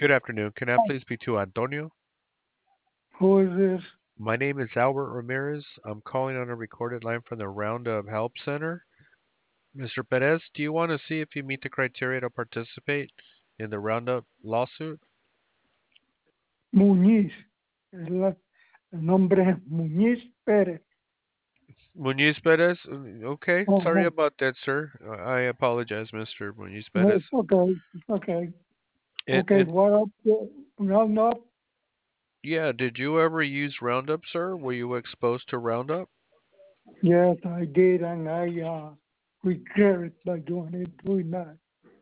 Good afternoon. Can I please speak to Antonio? Who is this? My name is Albert Ramirez. I'm calling on a recorded line from the Roundup Help Center. Mr. Perez, do you want to see if you meet the criteria to participate in the Roundup lawsuit? Muñiz. El nombre es Muñiz Pérez. Muniz Perez? Okay, sorry Uh-huh. about that, sir. I apologize, Mr. Muniz Perez. It's okay. It's okay. And, Okay, and what up? Roundup? yeah, did you ever use Roundup, sir? Were you exposed to Roundup? Yes, I did, and I regret it by doing that.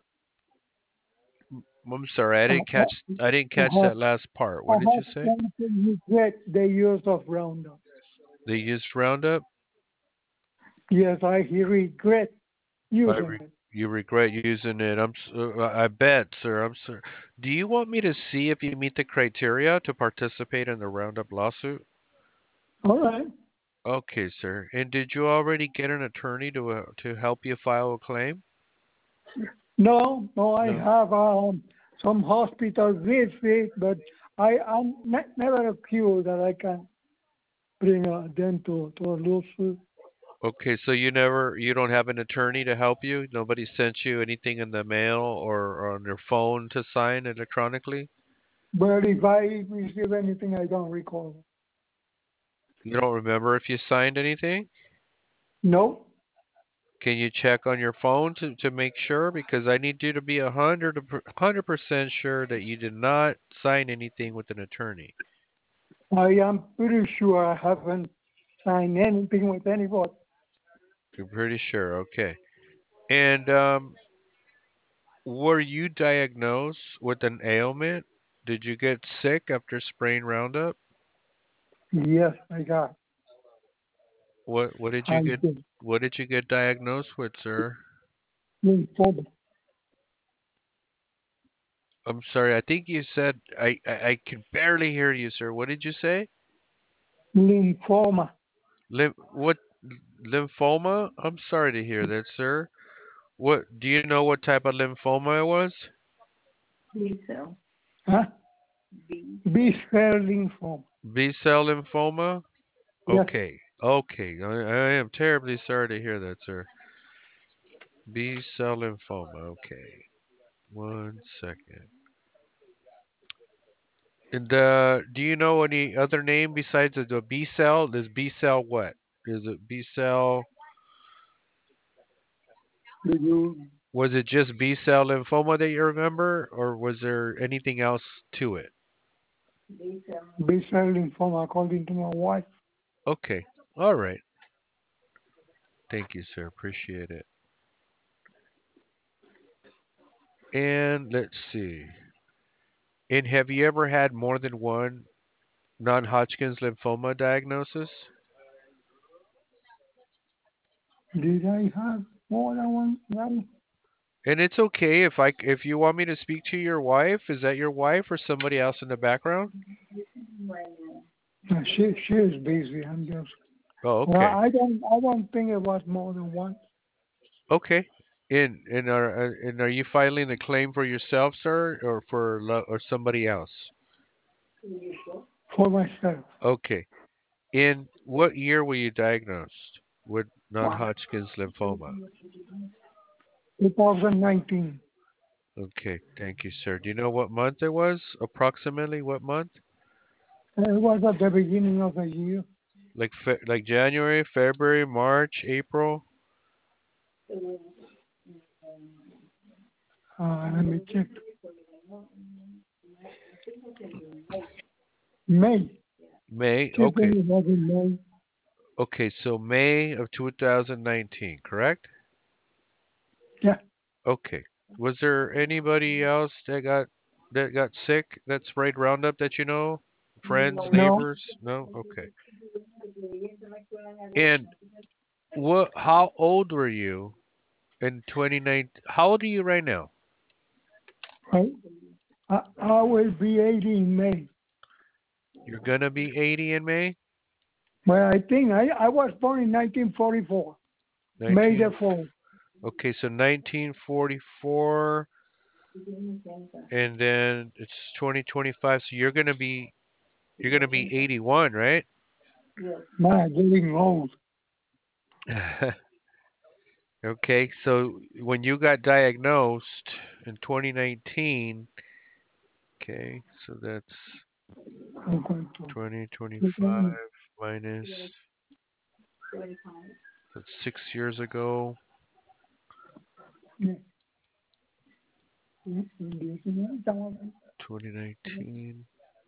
I'm sorry, I, I didn't I catch have that last part. I What did you have say? come to regret the use of Roundup. They used Roundup? Yes, I regret I using re it. You regret using it. I bet, sir. I'm sorry. Do you want me to see if you meet the criteria to participate in the Roundup lawsuit? All right. Okay, sir. And did you already get an attorney to help you file a claim? No, no, I No. have some hospital visit, but I'm never accused that I can bring them to a lawsuit. Okay, so you don't have an attorney to help you? Nobody sent you anything in the mail or on your phone to sign electronically? But if I receive anything, I don't recall. You don't remember if you signed anything? No, Can you check on your phone to make sure? Because I need you to be 100% sure that you did not sign anything with an attorney. I am pretty sure I haven't signed anything with anybody. You're pretty sure, okay. And were you diagnosed with an ailment? Did you get sick after spraying Roundup? Yes, I got. What did you I get? did. What did you get diagnosed with, sir? Lymphoma. I'm sorry. I think you said I can barely hear you, sir. What did you say? Lymphoma. What lymphoma? I'm sorry to hear that, sir. What do you know what type of lymphoma it was? Huh? B-cell lymphoma. B cell lymphoma? Yes. Okay. Okay. I am terribly sorry to hear that, sir. B cell lymphoma. Okay. One second. And do you know any other name besides the B cell? This B cell what? Is it B cell? Do you Was it just B cell lymphoma that you remember, or was there anything else to it? B-cell lymphoma, according to my wife? Okay. All right. Thank you, sir. Appreciate it. And let's see. And have you ever had more than one non-Hodgkin's lymphoma diagnosis? Did I have more than one? And it's okay if you want me to speak to your wife. Is that your wife or somebody else in the background? She is busy. I'm just. Oh, Well, okay. I don't think it was more than one Okay. And are you filing the claim for yourself, sir, or or somebody else? for myself. Okay. In what year were you diagnosed with Wow. non-Hodgkin's lymphoma? 2019. Okay, thank you, sir. Do you know what month it was? Approximately what month? It was at the beginning of the year. Like January, February, March, April? Let me check. May. May? She Okay. think it was in May. Okay, so May of 2019, correct? Yeah. Okay. Was there anybody else that got sick that sprayed Roundup that you know? Friends, No. neighbors? No? Okay. And how old were you in 2019? How old are you right now? I, I will be 80 in May. You're gonna be 80 in May? But I think I was born in 1944. May 19 the 4th. Okay, so 1944. and then it's 2025, so you're gonna be 81, right? Man, getting old. Okay, so when you got diagnosed in 2019, okay, so that's I'm going to 2025 minus, that's 6 years ago, 2019.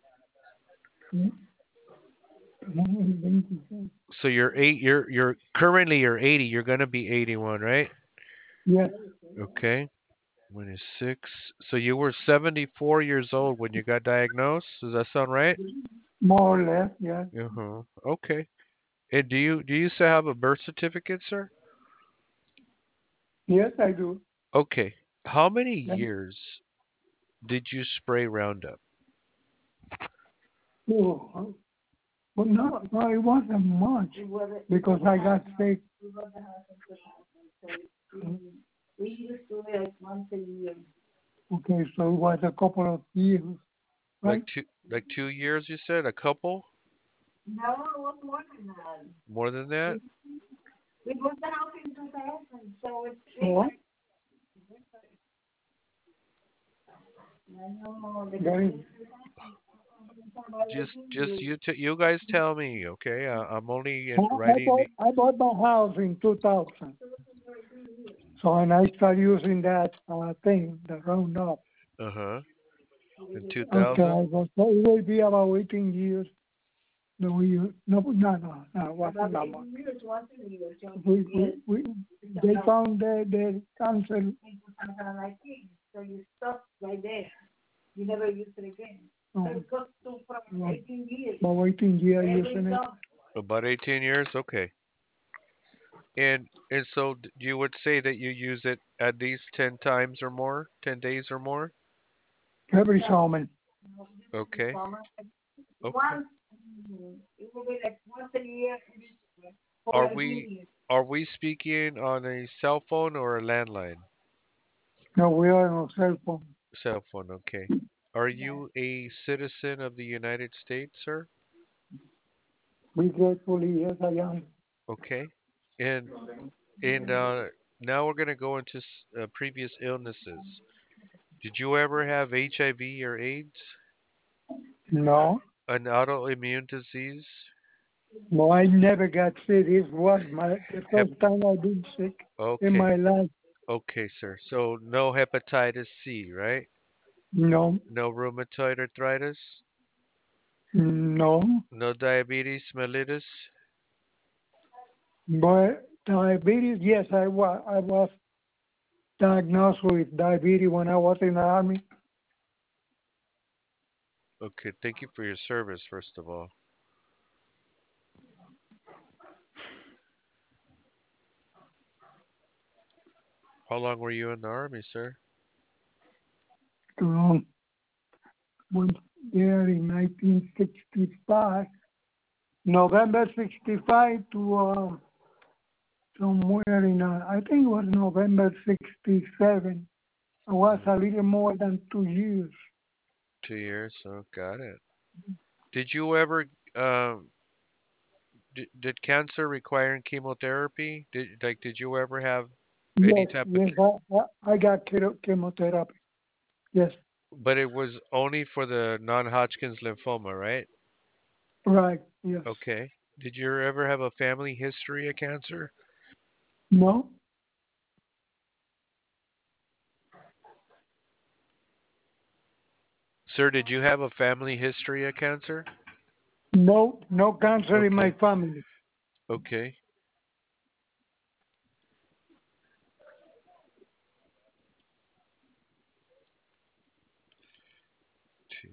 So you're currently you're 80, you're gonna be 81, right? Yes, Okay, minus 6. So you were 74 years old when you got diagnosed. Does that sound right? more or less, yes. Uh-huh. Okay. And do you still have a birth certificate, sir? Yes, I do. Okay. How many Yes. years did you spray Roundup? Oh, but no, it wasn't much because I got sick. Okay, so it was a couple of years, right? Like 2 years, you said? A couple? More than that? So, very, Just you guys tell me, okay? I'm only I writing bought the. I bought my house in 2000. So and I started using that thing, the Roundup. Uh-huh. In Okay, 2000? I was, so it will be about 18 years. No, no, it wasn't that much. We they found the cancer. Oh, about 18 years using it. About 18 years? Okay. And so you would say that you use it at least 10 times or more, 10 days or more? Every summer. Okay. Okay. Are we speaking on a cell phone or a landline? No, we are on cell phone. Cell phone, okay. Are you a citizen of the United States, sir? We gratefully, yes, I am. Okay. And and now we're gonna go into previous illnesses. Did you ever have HIV or AIDS? No, An autoimmune disease? no, I never got sick. This was the Hep first time I've been sick in okay. my life. Okay, sir. So no hepatitis C, right? No, No rheumatoid arthritis? no, No diabetes mellitus? but diabetes, yes, I was diagnosed with diabetes when I was in the army. Okay, thank you for your service, first of all. How long were you in the army, sir? Um, went there in 1965, November 65 to somewhere in, I think it was November 67. I was Mm, a little more than 2 years. 2 years, oh, got it. Did you ever, um, did cancer require chemotherapy? Did you ever have any Yes, type of, yes, I got chemotherapy. Yes, but it was only for the non-Hodgkin's lymphoma, right? right, yes. Okay. Did you ever have a family history of cancer? No, Sir, did you have a family history of cancer? no, no cancer in my Okay. family. Okay. T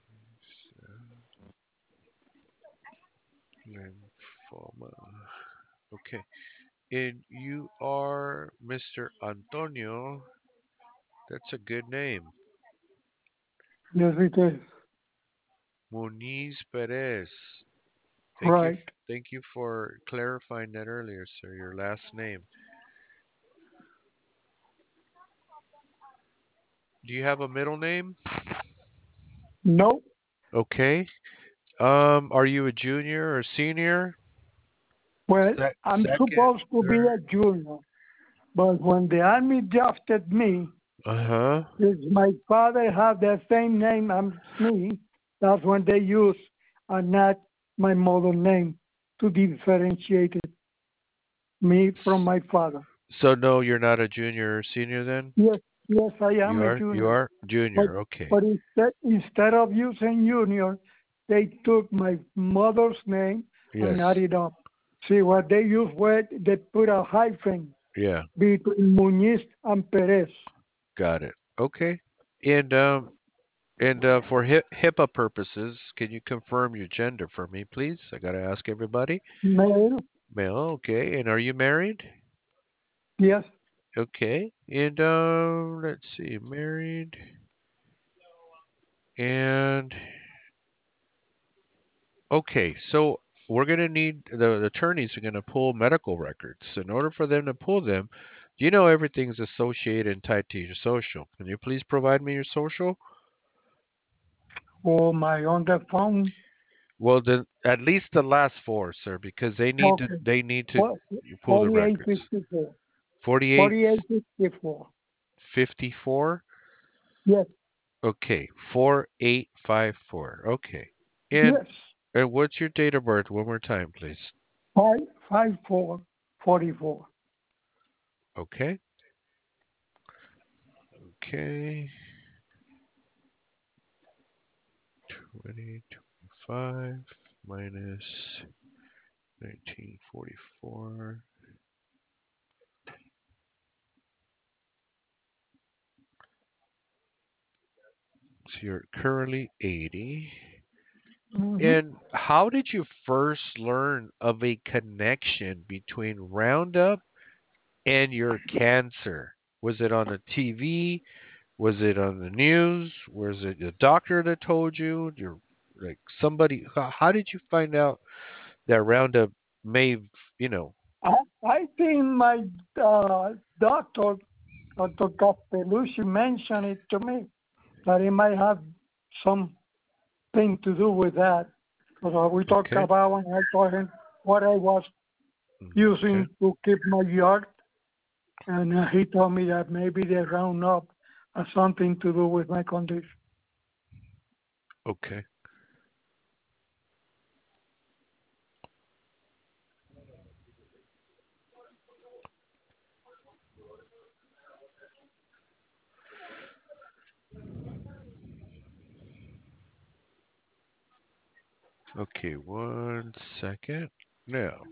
lymphoma. Okay. And you are Mr. Antonio. That's a good name. Yes, it is. Muniz Perez. Right. Thank you for clarifying that earlier, sir. Your last name. Do you have a middle name? No, Okay. Are you a junior or senior? well, I'm Second, supposed to be third? a junior, but when the army drafted me, Uh-huh. since my father had the same name as me, that's when they used not my mother name to differentiate me from my father. So no, you're not a junior or senior then? Yes, yes, I am You a are? You junior. are? But Junior, okay. but instead of using junior, they took my mother's name and Yes. added up. See what they used was they put a hyphen Yeah, between Muñiz and Perez. got it. Okay. And for HIPAA purposes, can you confirm your gender for me, please? I gotta ask everybody. Male, Male, okay. And are you married? yes. Okay. And let's see, married. And okay, so we're gonna need the attorneys are gonna pull medical records. In order for them to pull them, you know everything's associated and tied to your social. Can you please provide me your social? Oh, my on the phone. Well, then at least the last four, sir, because Okay. they need to What? pull the records. 4854. 48 4854. 54. Yes. Okay, 4854. Okay. And Yes. what's your date of birth one more time, please? 55444. Okay. Okay. 2025 minus 1944. So you're currently 80. Mm-hmm. And how did you first learn of a connection between Roundup and your cancer? Was it on a TV? Was it on the news? Was it a doctor that told you? Your like somebody? How did you find out that Roundup may, you know? I think my doctor, Dr. Castellucci, mentioned it to me that it might have something to do with that. Because we talked Okay. about when I told him what I was Okay. using to keep my yard, and he told me that maybe the Roundup has something to do with my condition. Okay. Okay. 1 second. Now,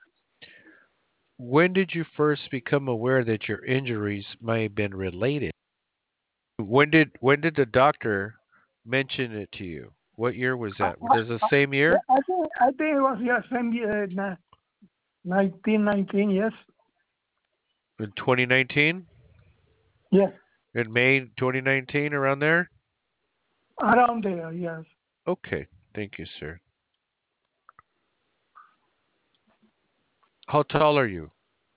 when did you first become aware that your injuries may have been related? When did the doctor mention it to you? What year was I, that? Was it the same year? I think it was the same year, 1919, yes. In 2019? Yes, In May 2019, around there? around there, yes. Okay. Thank you, sir. How tall are you?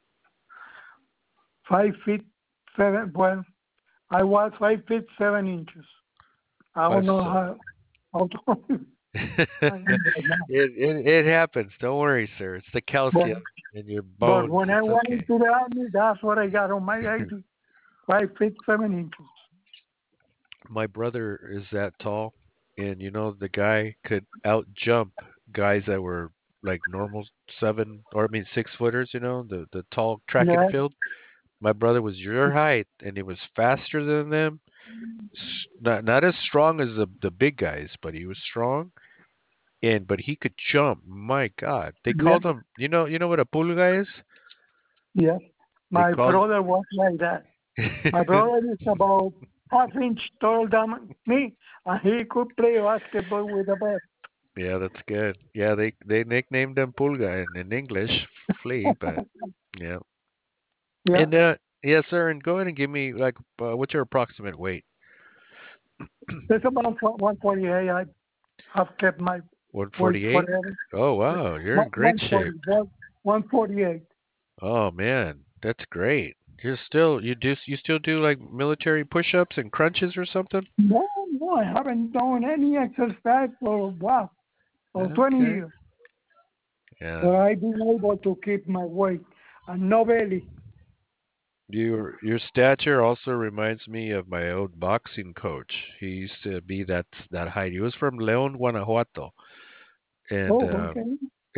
5 feet 7, well, I was 5 feet 7 inches. I don't Five know seven. how tall I am right now. It happens. Don't worry, sir. It's the But, calcium in your but bones. when I It's went okay. into the army, that's what I got on my ID, 5 feet 7 inches. My brother is that tall, and the guy could out jump guys that were like normal 6 footers. The tall track and Yeah, field. My brother was your height, and he was faster than them. Not as strong as the big guys, but he was strong, and but he could jump. My God, they yeah, called him. You know what a pulga is? yes. They My called. brother was like that. My brother is about half-inch taller than me, and he could play basketball with the best. Yeah, that's good. Yeah, they nicknamed him Pulga in English, flea, but yeah. Yeah, And yes, sir. And go ahead and give me like what's your approximate weight? it's about 148. I have kept my weight 148. forever. Oh wow, you're in great 140, shape. 148. Oh man, that's great. You still do like military push-ups and crunches or something? No, no, I haven't done any exercise for, wow, for 20 Okay. years. Yeah. But I've been able to keep my weight and no belly. Your stature also reminds me of my old boxing coach. He used to be that height. He was from León, Guanajuato, and Oh, uh, okay.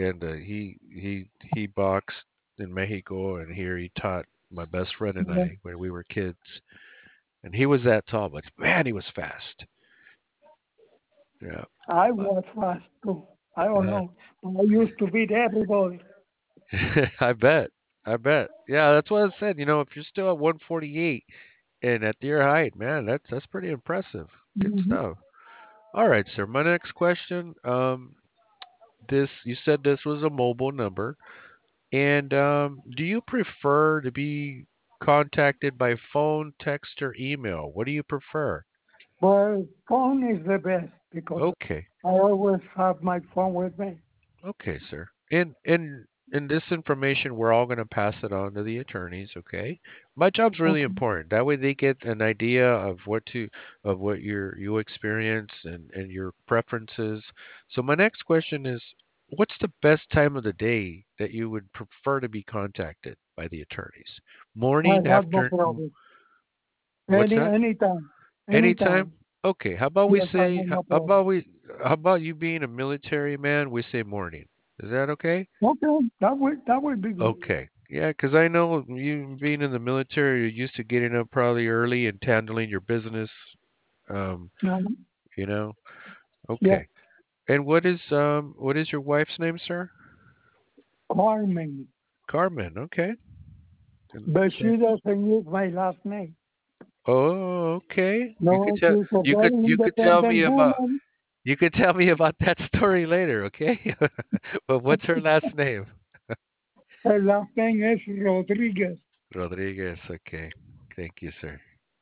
he boxed in Mexico, and here he taught my best friend and Yeah, I when we were kids. And he was that tall, but man, he was fast. Yeah. I was fast too. I don't Uh, know. I used to beat everybody. I bet. I bet. Yeah, that's what I said. If you're still at 148 and at your height, man, that's pretty impressive. Good Mhm. stuff. All right, sir. My next question. This you said this was a mobile number, and do you prefer to be contacted by phone, text, or email? What do you prefer? But phone is the best because Okay. I always have my phone with me. Okay, sir. In this information, we're all going to pass it on to the attorneys. Okay. My job's really Okay. important. That way, they get an idea of what you experience and your preferences. So my next question is, what's the best time of the day that you would prefer to be contacted by the attorneys? I Morning, have no after, problem. what's that? Anytime. Anytime? Anytime. Okay. How about we Yes, I say, have no how problem. about how about you being a military man? We say morning. Is that okay? Okay, that would be good. Okay. Yeah, 'cause I know you being in the military, you're used to getting up probably early and handling your business. Um, Um, you know. yeah, Okay. And what is your wife's name, sir? Carmen. Carmen. Okay. And But so, she doesn't use my last name. oh, okay. No, she's a very You could tell me independent about woman. that story later, okay? But what's her last name? Her last name is Rodriguez. Rodriguez. Okay. Thank you, sir.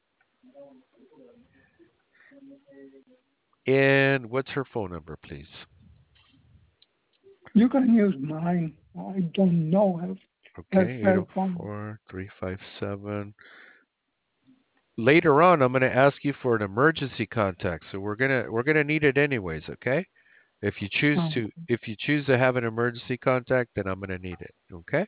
And what's her phone number, please? You can use mine. I don't know her Okay, cell phone. 804-357. Later on, I'm going to ask you for an emergency contact, so we're going to need it anyways, okay? Um, If you choose to have an emergency contact, then I'm going to need it, okay?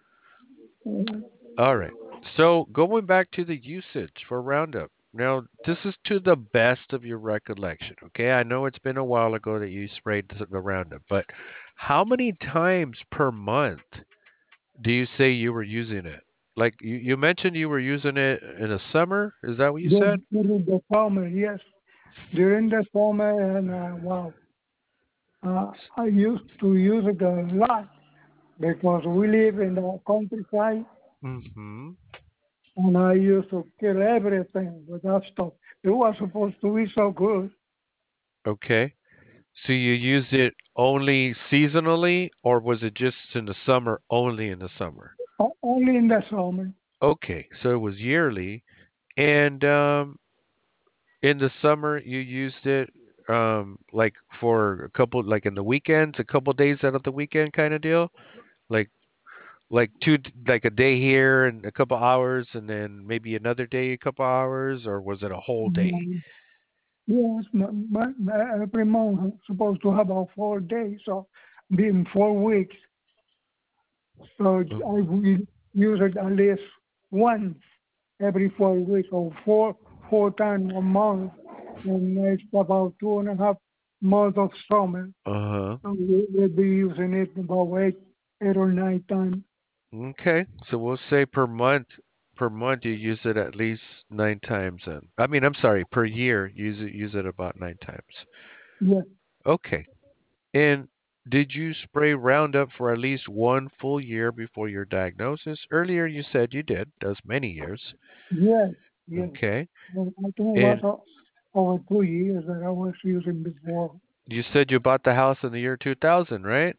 All right. So, going back to the usage for Roundup. Now, this is to the best of your recollection, okay? I know it's been a while ago that you sprayed the Roundup, but how many times per month do you say you were using it? Like you mentioned you were using it in the summer. Is that what you said? during the summer, yes. During the summer, and wow, I used to use it a lot because we live in the countryside, Mm-hmm. and I used to kill everything with that stuff. It was supposed to be so good. Okay. So you used it only seasonally, or was it just in the summer, only in the summer? Only in the summer. Okay. So it was yearly. And in the summer, you used it like for a couple, like in the weekends, a couple days out of the weekend kind of deal? Like like a day here and a couple hours and then maybe another day a couple hours, or was it a whole day? Mm, yes, every month I'm supposed to have about 4 days, so being 4 weeks. So Oh, I will use it at least once every 4 weeks, or four times a month, and it's about 2.5 months of summer. uh-huh. So we'll be using it about eight or 9 times. Okay. So we'll say per month you use it at least 9 times then. I mean, I'm sorry, per year use it about 9 times. Yes, Okay. And did you spray Roundup for at least one full year before your diagnosis? Earlier you said you did. That was many years. yes, yes. Okay. Well, I think it was And over 2 years that I was using before. you said you bought the house in the year 2000, right?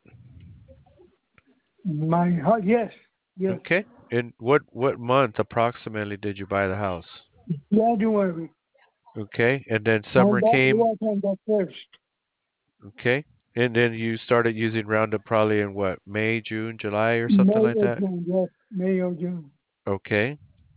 Yes, yes. Okay. And what month approximately did you buy the house? January. Okay. And then And summer that came. was on the first. Okay. And then you started using Roundup probably in what, May, June, July, or something May like or that? June, yes, May or June. Okay.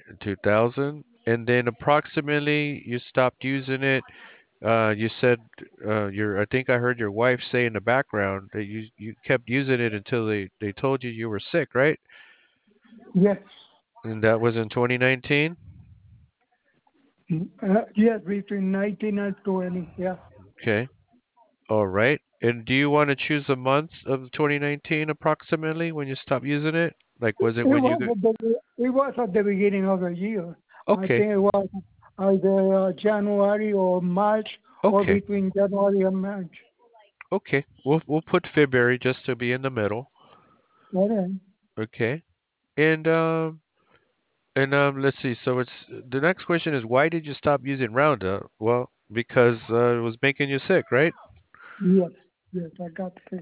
2000. And then approximately you stopped using it. You said I think I heard your wife say in the background that you kept using it until they told you you were sick, right? Yes. And that was in 2019? Yes, between 19 and 20. Yeah. Okay. All right. And do you want to choose a month of 2019 approximately when you stopped using it? Like, was it when you got... It was at the beginning of the year. I Okay. think it was either January or March, or Okay. between January and March. Okay. We'll put February just to be in the middle. Okay. Okay. And let's see. So it's the next question is why did you stop using Roundup? Well, because it was making you sick, right? Yes. Yes, I got sick.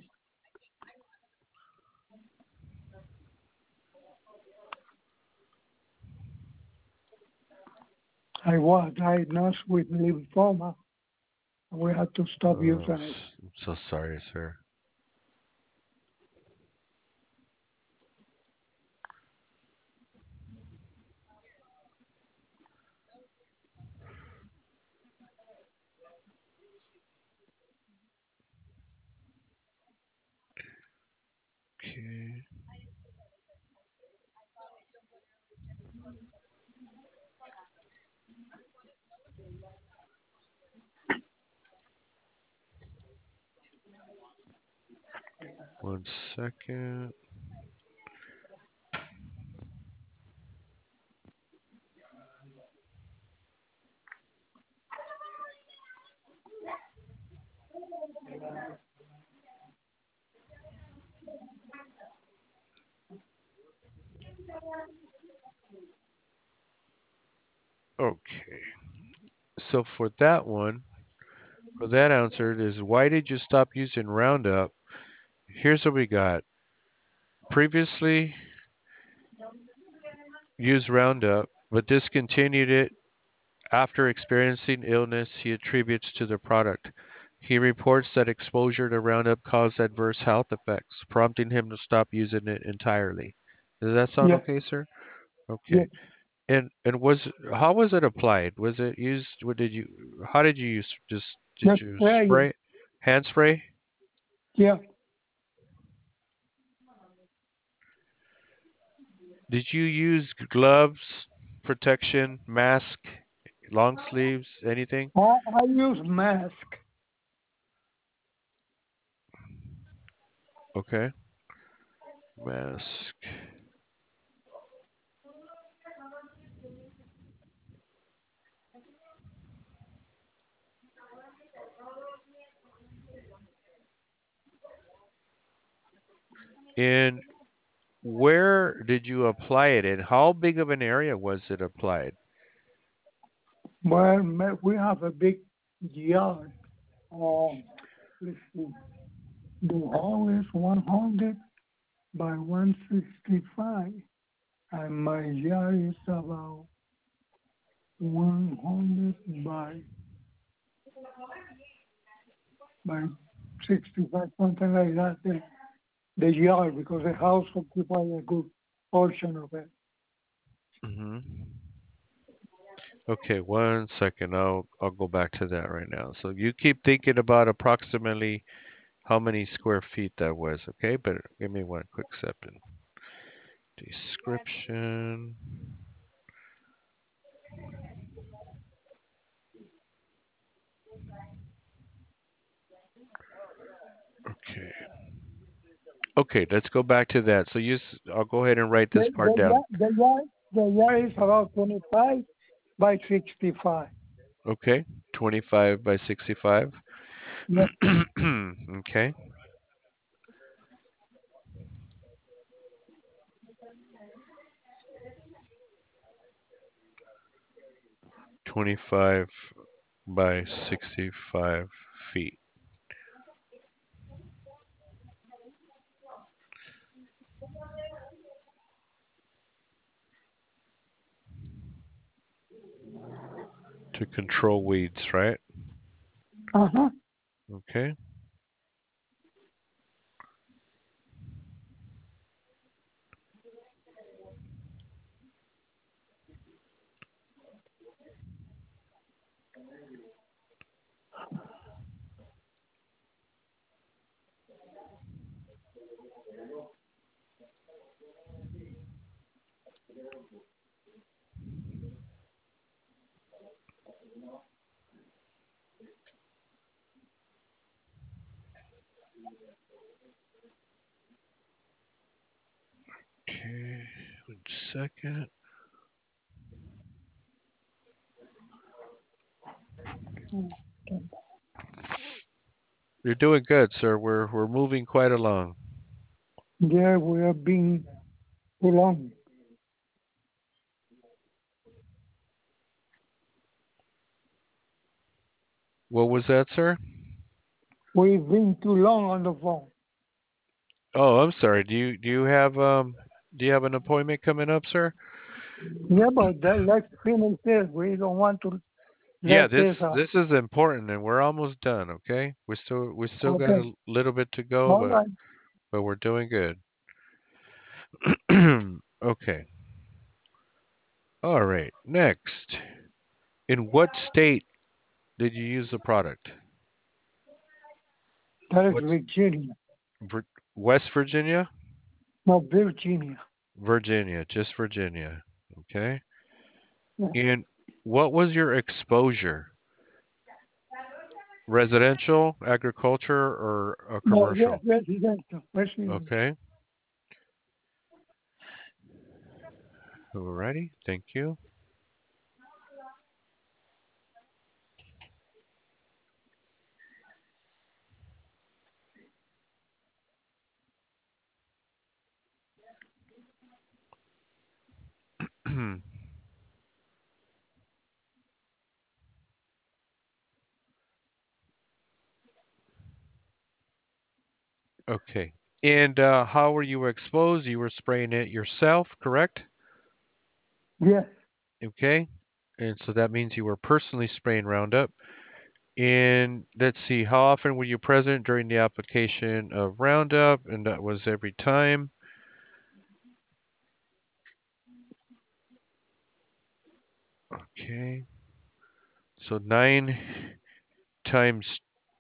I was diagnosed with lymphoma. We had to stop Oh, using it. I'm so sorry, sir. Okay. One second. Okay. So for that one, for that answer is why did you stop using Roundup? Here's what we got. Previously used Roundup, but discontinued it after experiencing illness he attributes to the product. He reports that exposure to Roundup caused adverse health effects, prompting him to stop using it entirely. Does that sound Yes. okay, sir? Okay. Yes. And was how was it applied? Was it used? What did you? How did you use? Just did Just you spray it. spray? Hand spray? Yeah. Did you use gloves, protection, mask, long sleeves, anything? I use mask. Okay. Mask. And where did you apply it and how big of an area was it applied? Well, we have a big yard. Um, let's see. The hall is 100 by 165, and my yard is about 100 by 65, something like that. The yard, because the house occupies a good portion of it. Hmm. Okay, one second. I'll go back to that right now. So you keep thinking about approximately how many square feet that was, okay? But give me one quick second. Description. Okay. Okay, let's go back to that. So I'll go ahead and write The, this part the, down. yard, the, yard, the yard is about 25 by 65. Okay, 25 by 65. Yeah. Okay, 25 by 65 feet. To control weeds, right? Uh-huh. Okay. Okay, 1 second. You're doing good, sir. We're moving quite along. Yeah, we have been too long. What was that, sir? We've been too long on the phone. Oh, I'm sorry. Do you have an appointment coming up, sir? Yeah, but let's finish this. We don't want to Yeah, let this this is important, and we're almost done. Okay, we still got okay. a little bit to go, All but right. we're doing good. Okay. All right. Next, in what state did you use the product? That is What's Virginia, Vir- West Virginia? not Virginia. Virginia, just Virginia. Okay. Yeah. And what was your exposure? Residential, agriculture, or No, yes, commercial? residential, residential. Okay. Alrighty. Thank you. Okay. And how were you exposed? You were spraying it yourself, correct? Yes. Okay. And so that means you were personally spraying Roundup. And let's see, how often were you present during the application of Roundup? And that was every time. Okay. So 9 times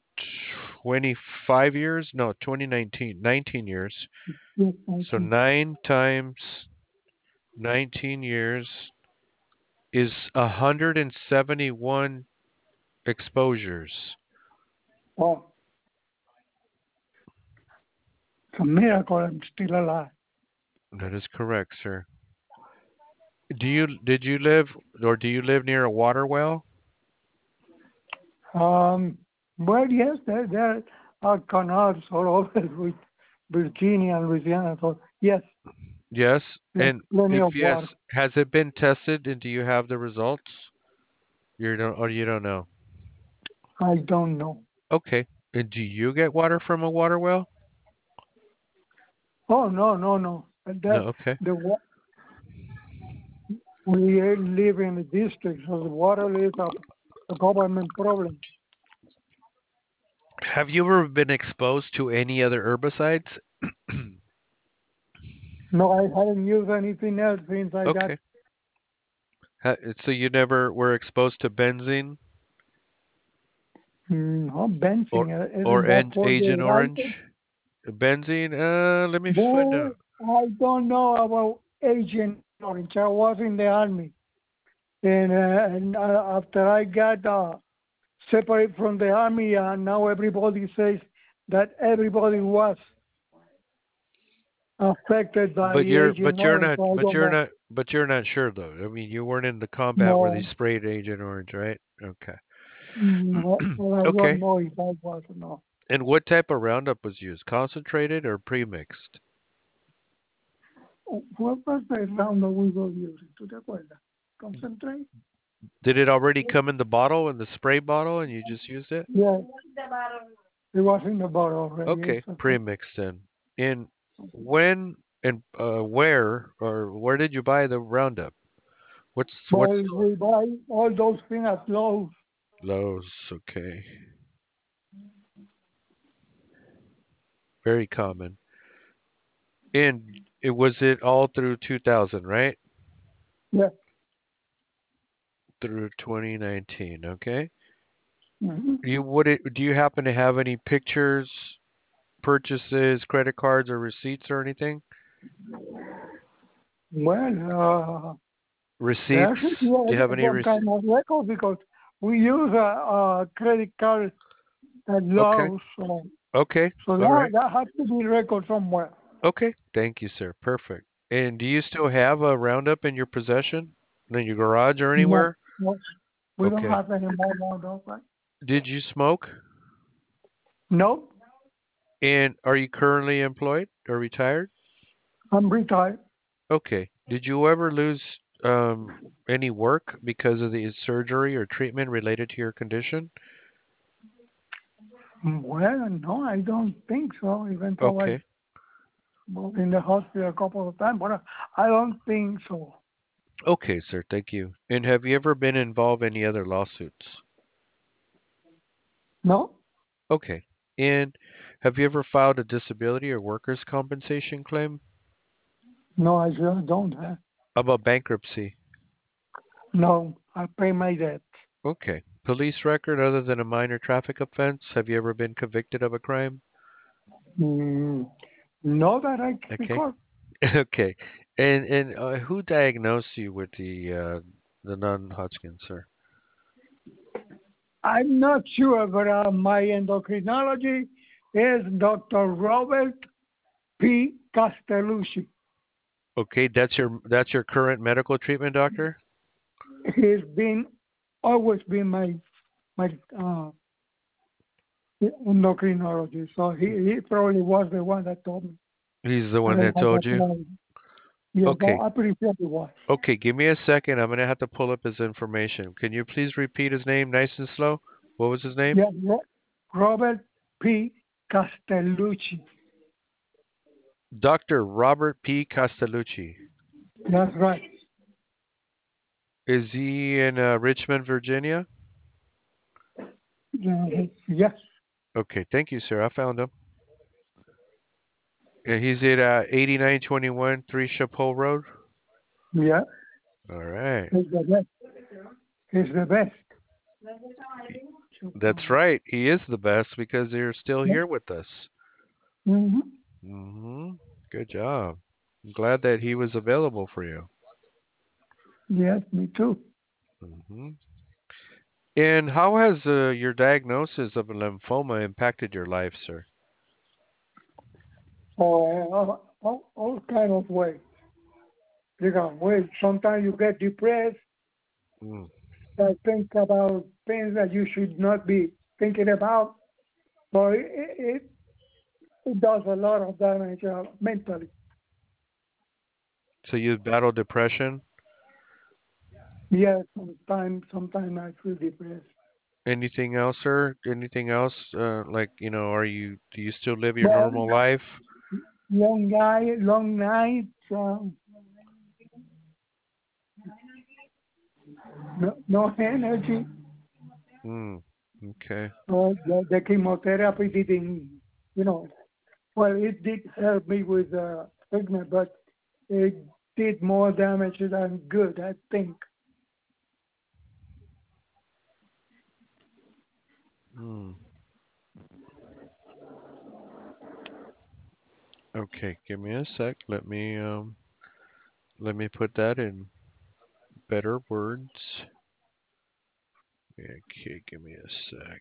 25 years? No, 2019, 19 years. Yes, So 19. 9 times 19 years is 171 exposures. Oh, it's a miracle I'm still alive. That is correct, sir. Did you live or do you live near a water well? Um, well, yes, there are canals all over with Virginia and Louisiana. So, yes, Yes. there's And plenty if of water. yes, has it been tested and do you have the results? You don't or you don't know. I don't know. Okay. And do you get water from a water well? Oh, no, no, no. And No, that okay. we live in a district, so the water is a government problem. Have you ever been exposed to any other herbicides? No, I haven't used anything else since I got Okay. So you never were exposed to benzene benching. or Isn't that for Agent the license? Orange? Benzene? Let me find No, out. I don't know about Agent Orange. I was in the army, and after I got separate from the army, now everybody says that everybody was affected by Agent Orange. So I don't know. But you're not sure though. I mean, you weren't in the combat where they No, sprayed Agent Orange, right? Okay. no, well, I don't Okay. know if I was or not. And what type of Roundup was used? Concentrated or pre-mixed? What was the round that we were using? ¿Tú te acuerdas? Concentrate? Did it already come in the bottle, in the spray bottle, and you just used it? Yes, it was in the bottle already. Yes, Okay, okay. pre-mixed then. And when and where did you buy the Roundup? What But store? we buy all those things at Lowe's. Lowe's. Okay, very common. And it was it all through 2000, right? Yeah. Through 2019. Okay. hmm Do you happen to have any pictures, purchases, credit cards, or receipts or anything? Well, there should Receipts? be Do you have any some kind of record because we use a credit card that Okay. lows, Okay. so All right. that has to be record somewhere. Okay. Thank you, sir. Perfect. And do you still have a Roundup in your possession? In your garage or No, anywhere? no, we don't Okay. have any more now, though, right? Did you smoke? No, And are you currently employed or retired? I'm retired. Okay. Did you ever lose any work because of the surgery or treatment related to your condition? Well, no, I don't think so. Even though I Okay. was in the hospital a couple of times, but I don't think so. Okay, sir. Thank you. And have you ever been involved in any other lawsuits? No, Okay. And have you ever filed a disability or workers' compensation claim? no, I just don't have. How about bankruptcy? No, I pay my debt. Okay. Police record other than a minor traffic offense? Have you ever been convicted of a crime? Mm, no, that I can Okay. recall. Okay. And who diagnosed you with the non-Hodgkin, sir? I'm not sure, but my endocrinology is Dr. Robert P. Castellucci. Okay, that's your current medical treatment doctor? He's been always been my endocrinologist, so he probably was the one that told me. He's the And one I that had told that you? knowledge. Yeah, but Okay. I pretty sure it was. Okay, give me a second. I'm gonna have to pull up his information. Can you please repeat his name nice and slow? What was his name? Yeah, Robert P. Castellucci. Dr. Robert P. Castellucci. That's right. Is he in Richmond, Virginia? Yes. Okay, thank you, sir. I found him. And he's at 8921 3 Chapeau Road. Yeah. All right. He's the best. He's the best. That's right. He is the best because you're still Yeah. here with us. Mm-hmm. Good job. I'm glad that he was available for you. Yes, me too. hmm And how has your diagnosis of lymphoma impacted your life, sir? All kind of ways. You know, well, sometimes you get depressed. Mm. I think about things that you should not be thinking about. So it does a lot of damage mentally. So you battle depression? Yes, sometimes I feel depressed. Anything else, sir? Anything else? Like, do you still live your Well, normal life? long nights, no energy. Mm. Okay. The chemotherapy didn't, you know, well, it did help me with treatment, but it did more damage than good, I think. Mm. Okay, give me a sec. Let me put that in better words. Okay, give me a sec.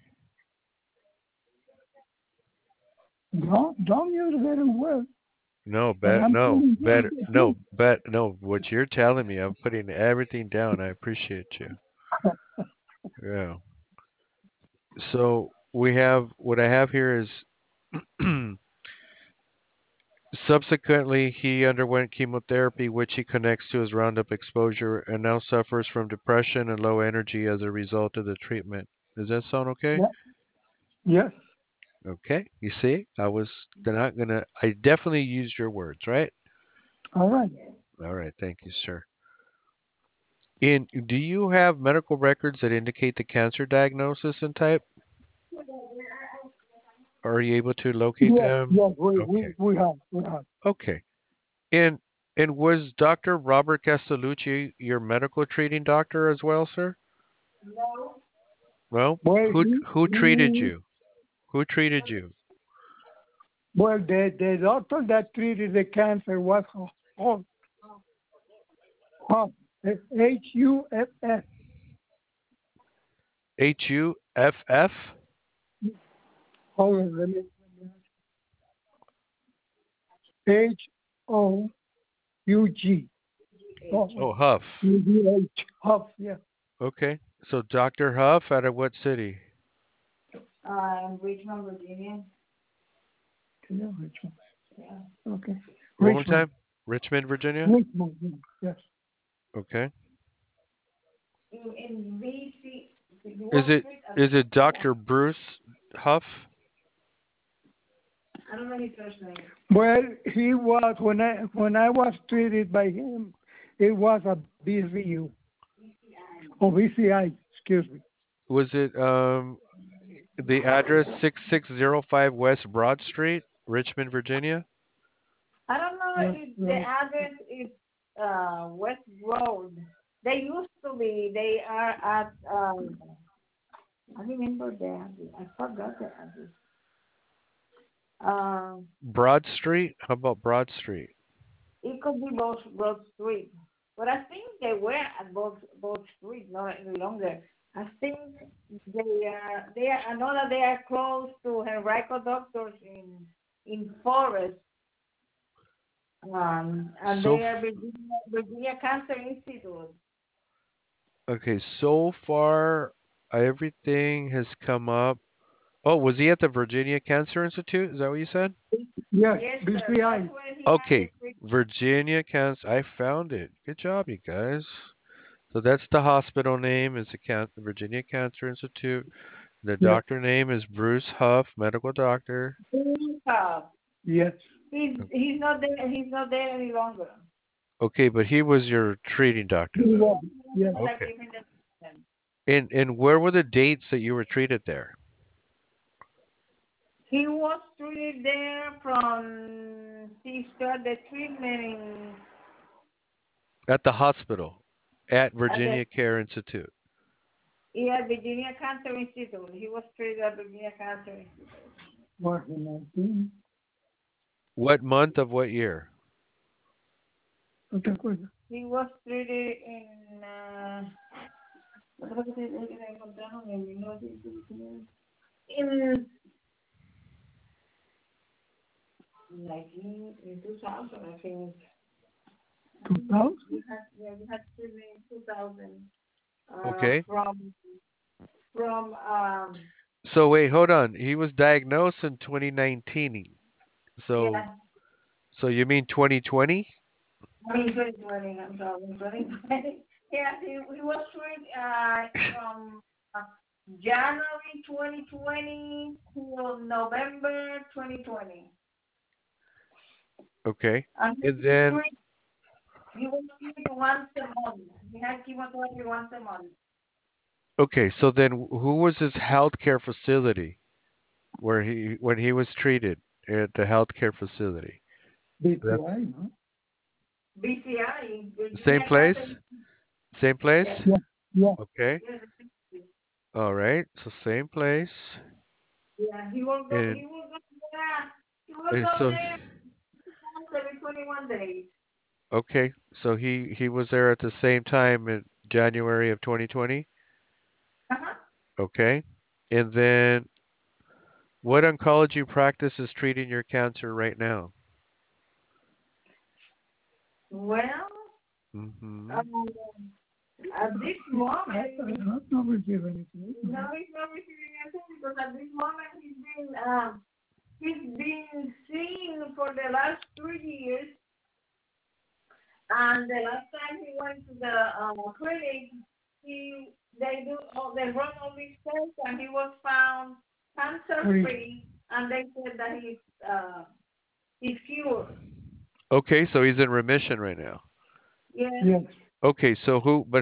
Don't use very well, No, but bet I'm no, telling better you. no, bet no. What you're telling me, I'm putting everything down. I appreciate you. Yeah. So we have what I have here is subsequently he underwent chemotherapy, which he connects to his Roundup exposure, and now suffers from depression and low energy as a result of the treatment. Does that sound okay? Yeah, yes, Okay. You see, they're not gonna. I definitely used your words, right? all right. All right. Thank you, sir. And do you have medical records that indicate the cancer diagnosis and type? Are you able to locate Yes, them? yes, Okay. we have. Okay. And and was Dr. Robert Castellucci your medical treating doctor as well, sir? Well, Well, who treated you? Who treated you? well, the doctor that treated the cancer was old. Huff. Huff. Huff? Hold on, let me. Houg. Oh, Huff. UGH. Huff. Yeah. Okay. So Dr. Huff out of what city? Richmond, Virginia. Yeah, Richmond. Yeah. Okay. One more Richmond. time. Richmond, Virginia? Richmond. Yes. Okay. In BC, Is Wall it Street. is it Dr. Bruce Huff? I don't know his first name. Well, he was when I was treated by him, it was a BCU. Oh, BCI. Excuse me. Was it the address 6605 West Broad Street, Richmond, Virginia? I don't know Yes, if the right. address is West Road. They used to be. They are at. I remember the address. I forgot the address. Broad Street? How about Broad Street? It could be both Broad Street, but I think they were at both street, not any longer. I think they are. I know that they are close to Henrico Doctors in Forest. And So they are Virginia Cancer Institute. okay, so far everything has come up. Oh, was he at the Virginia Cancer Institute? Is that what you said? Yes, Yes, sir. BCI. That's where he had his Okay, treatment. Virginia Cancer. I found it. Good job, you guys. So that's the hospital name is the Virginia Cancer Institute. The Yes. doctor name is Bruce Huff, medical doctor. Yes. He's not there. He's not there any longer. Okay, but he was your treating doctor He though. was. Yes. That Okay. gave him the treatment. And where were the dates that you were treated there? He was treated there from he started the treatment At the hospital, at at the Virginia Care Institute. Virginia Cancer Institute. He was treated at Virginia Cancer Institute. Was in 19. What month of what year? ¿No te acuerdas? He was treated in ¿cuándo fue que se encontraron en 1919? In like in 2000, I think. 2000? We had treatment in 2000 Okay. from So wait, hold on. He was diagnosed in 2019. So yeah, so you mean 2020? I mean 2020. I'm sorry, 2020. Yeah, he was treated from January 2020 to November 2020. Okay. And And then he was treated once a month. He had chemotherapy once a month. okay, so then who was his healthcare facility where he when he was treated at the healthcare facility? That's BCI, ¿no? BCI, same Virginia place? Cancer. Same Yes, place? Yeah. Yeah. Okay. yes. All right. So same place. Yeah, he will go. And He will go there. He will and go so there once every 21 days. okay, so he was there at the same time in January of 2020. Uh-huh. Okay. And then what oncology practice is treating your cancer right now? Well, Mm-hmm. at this moment, Not receiving anything. no, he's not receiving anything because at this moment he's been seen for the last 3 years. And the last time he went to the clinic, they run all these tests and he was found cancer free, and they said that he's cured. Okay, so he's in remission right now. Yes. Yes. Okay, so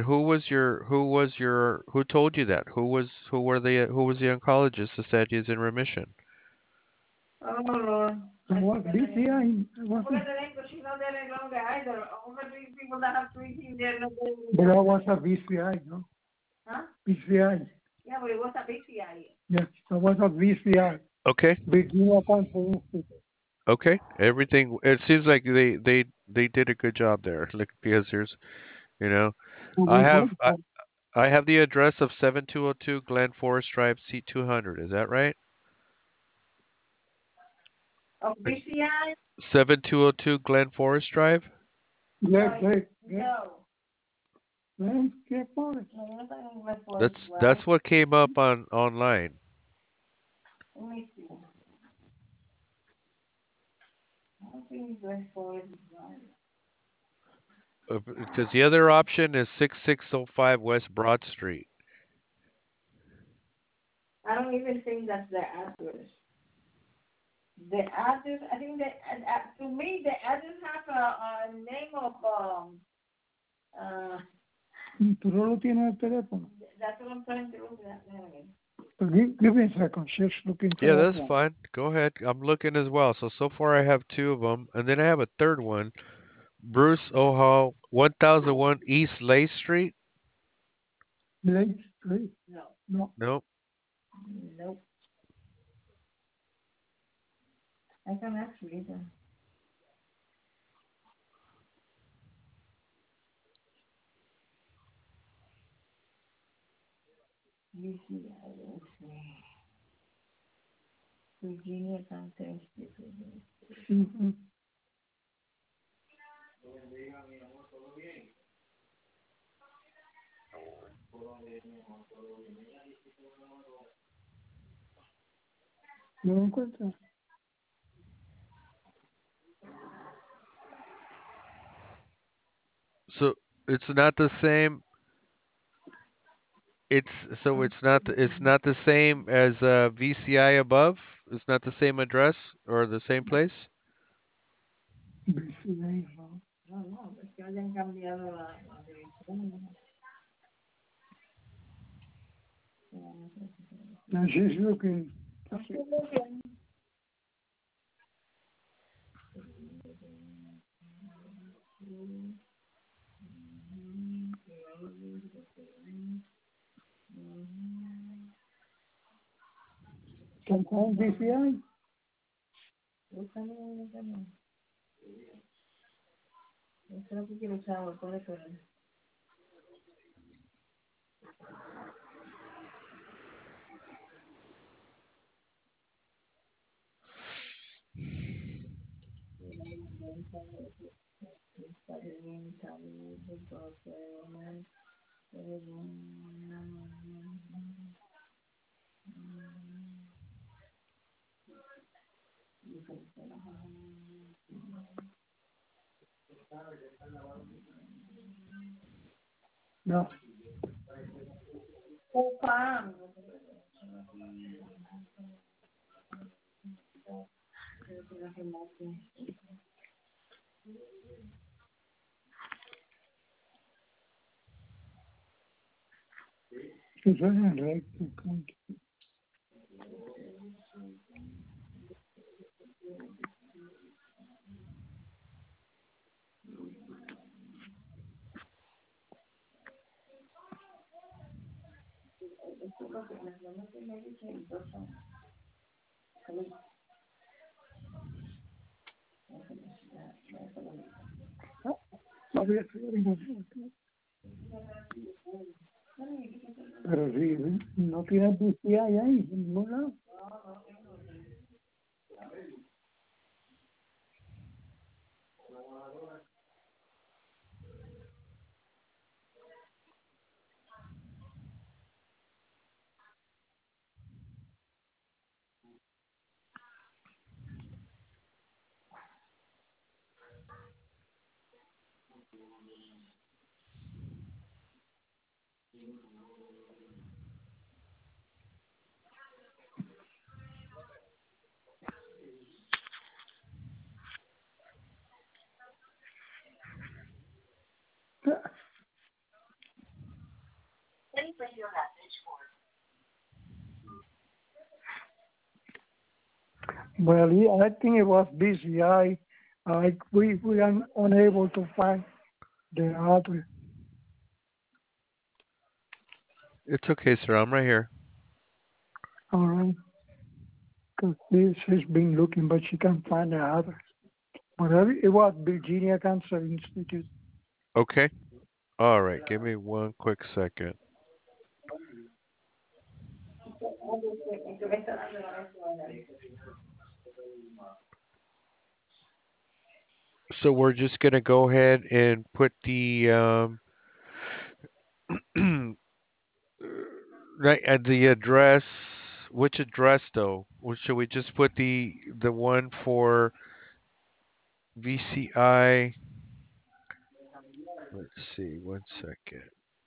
who told you that? Who was the oncologist that said he's in remission? Oh Lord. It was BCI. It was, Forget the name, but she's not there any longer either. All the three people that have treated, they're not there but anymore. that was a BCI, no? Huh? BCI. Yeah, but it was a BCI. Yes, that was a BCI. Okay. Virginia Cancer Institute. Okay. Everything it seems like they did a good job there. Like because You know, I We hope have I, so. I have the address of 7202 Glen Forest Drive, C200. Is that right? Of BCI? 7202 Glen Forest Drive. Yes, No, yes, yes. no. Let's get for it. No, you're not in West Forest That's Drive. what came up on online. Let me see. I don't think it's West Forest Drive. Because the other option is 6605 West Broad Street. I don't even think that's the address. The address, I think that to me the address has a name of uh Tú no lo tienes en el teléfono. that's what I'm trying to look at. Anyway. Give me a second. She's looking for Yeah, that that's one. fine. Go ahead. I'm looking as well. So far I have two of them, and then I have a third one. Bruce Ohio, 1001 East Lay Street. Late, late. No, No. Nope. nope. I can actually you see, let's see. Virginia County Institute. Mhm. No lo encuentras. So it's not the same. It's not the same as VCI above. It's not the same address or the same place. BCA, no. No, no, es que hayan cambiado la dirección. Now she's looking. Can call BCI. Eso es lo que quiero saber, por eso. No. Opa. Que suena recto. Todavía seguimos. Pero sí, no tiene BCI ahí, en ningún lado. Well, yeah, I think it was BCI. We are unable to find the address. It's okay, sir. I'm right here. All right. Because she's been looking, but she can't find the address. But it was Virginia Cancer Institute. Okay. All right, give me one quick second. So we're just gonna go ahead and put the right at the address. Which address though? Or should we just put the one for VCI? Let's see, one second.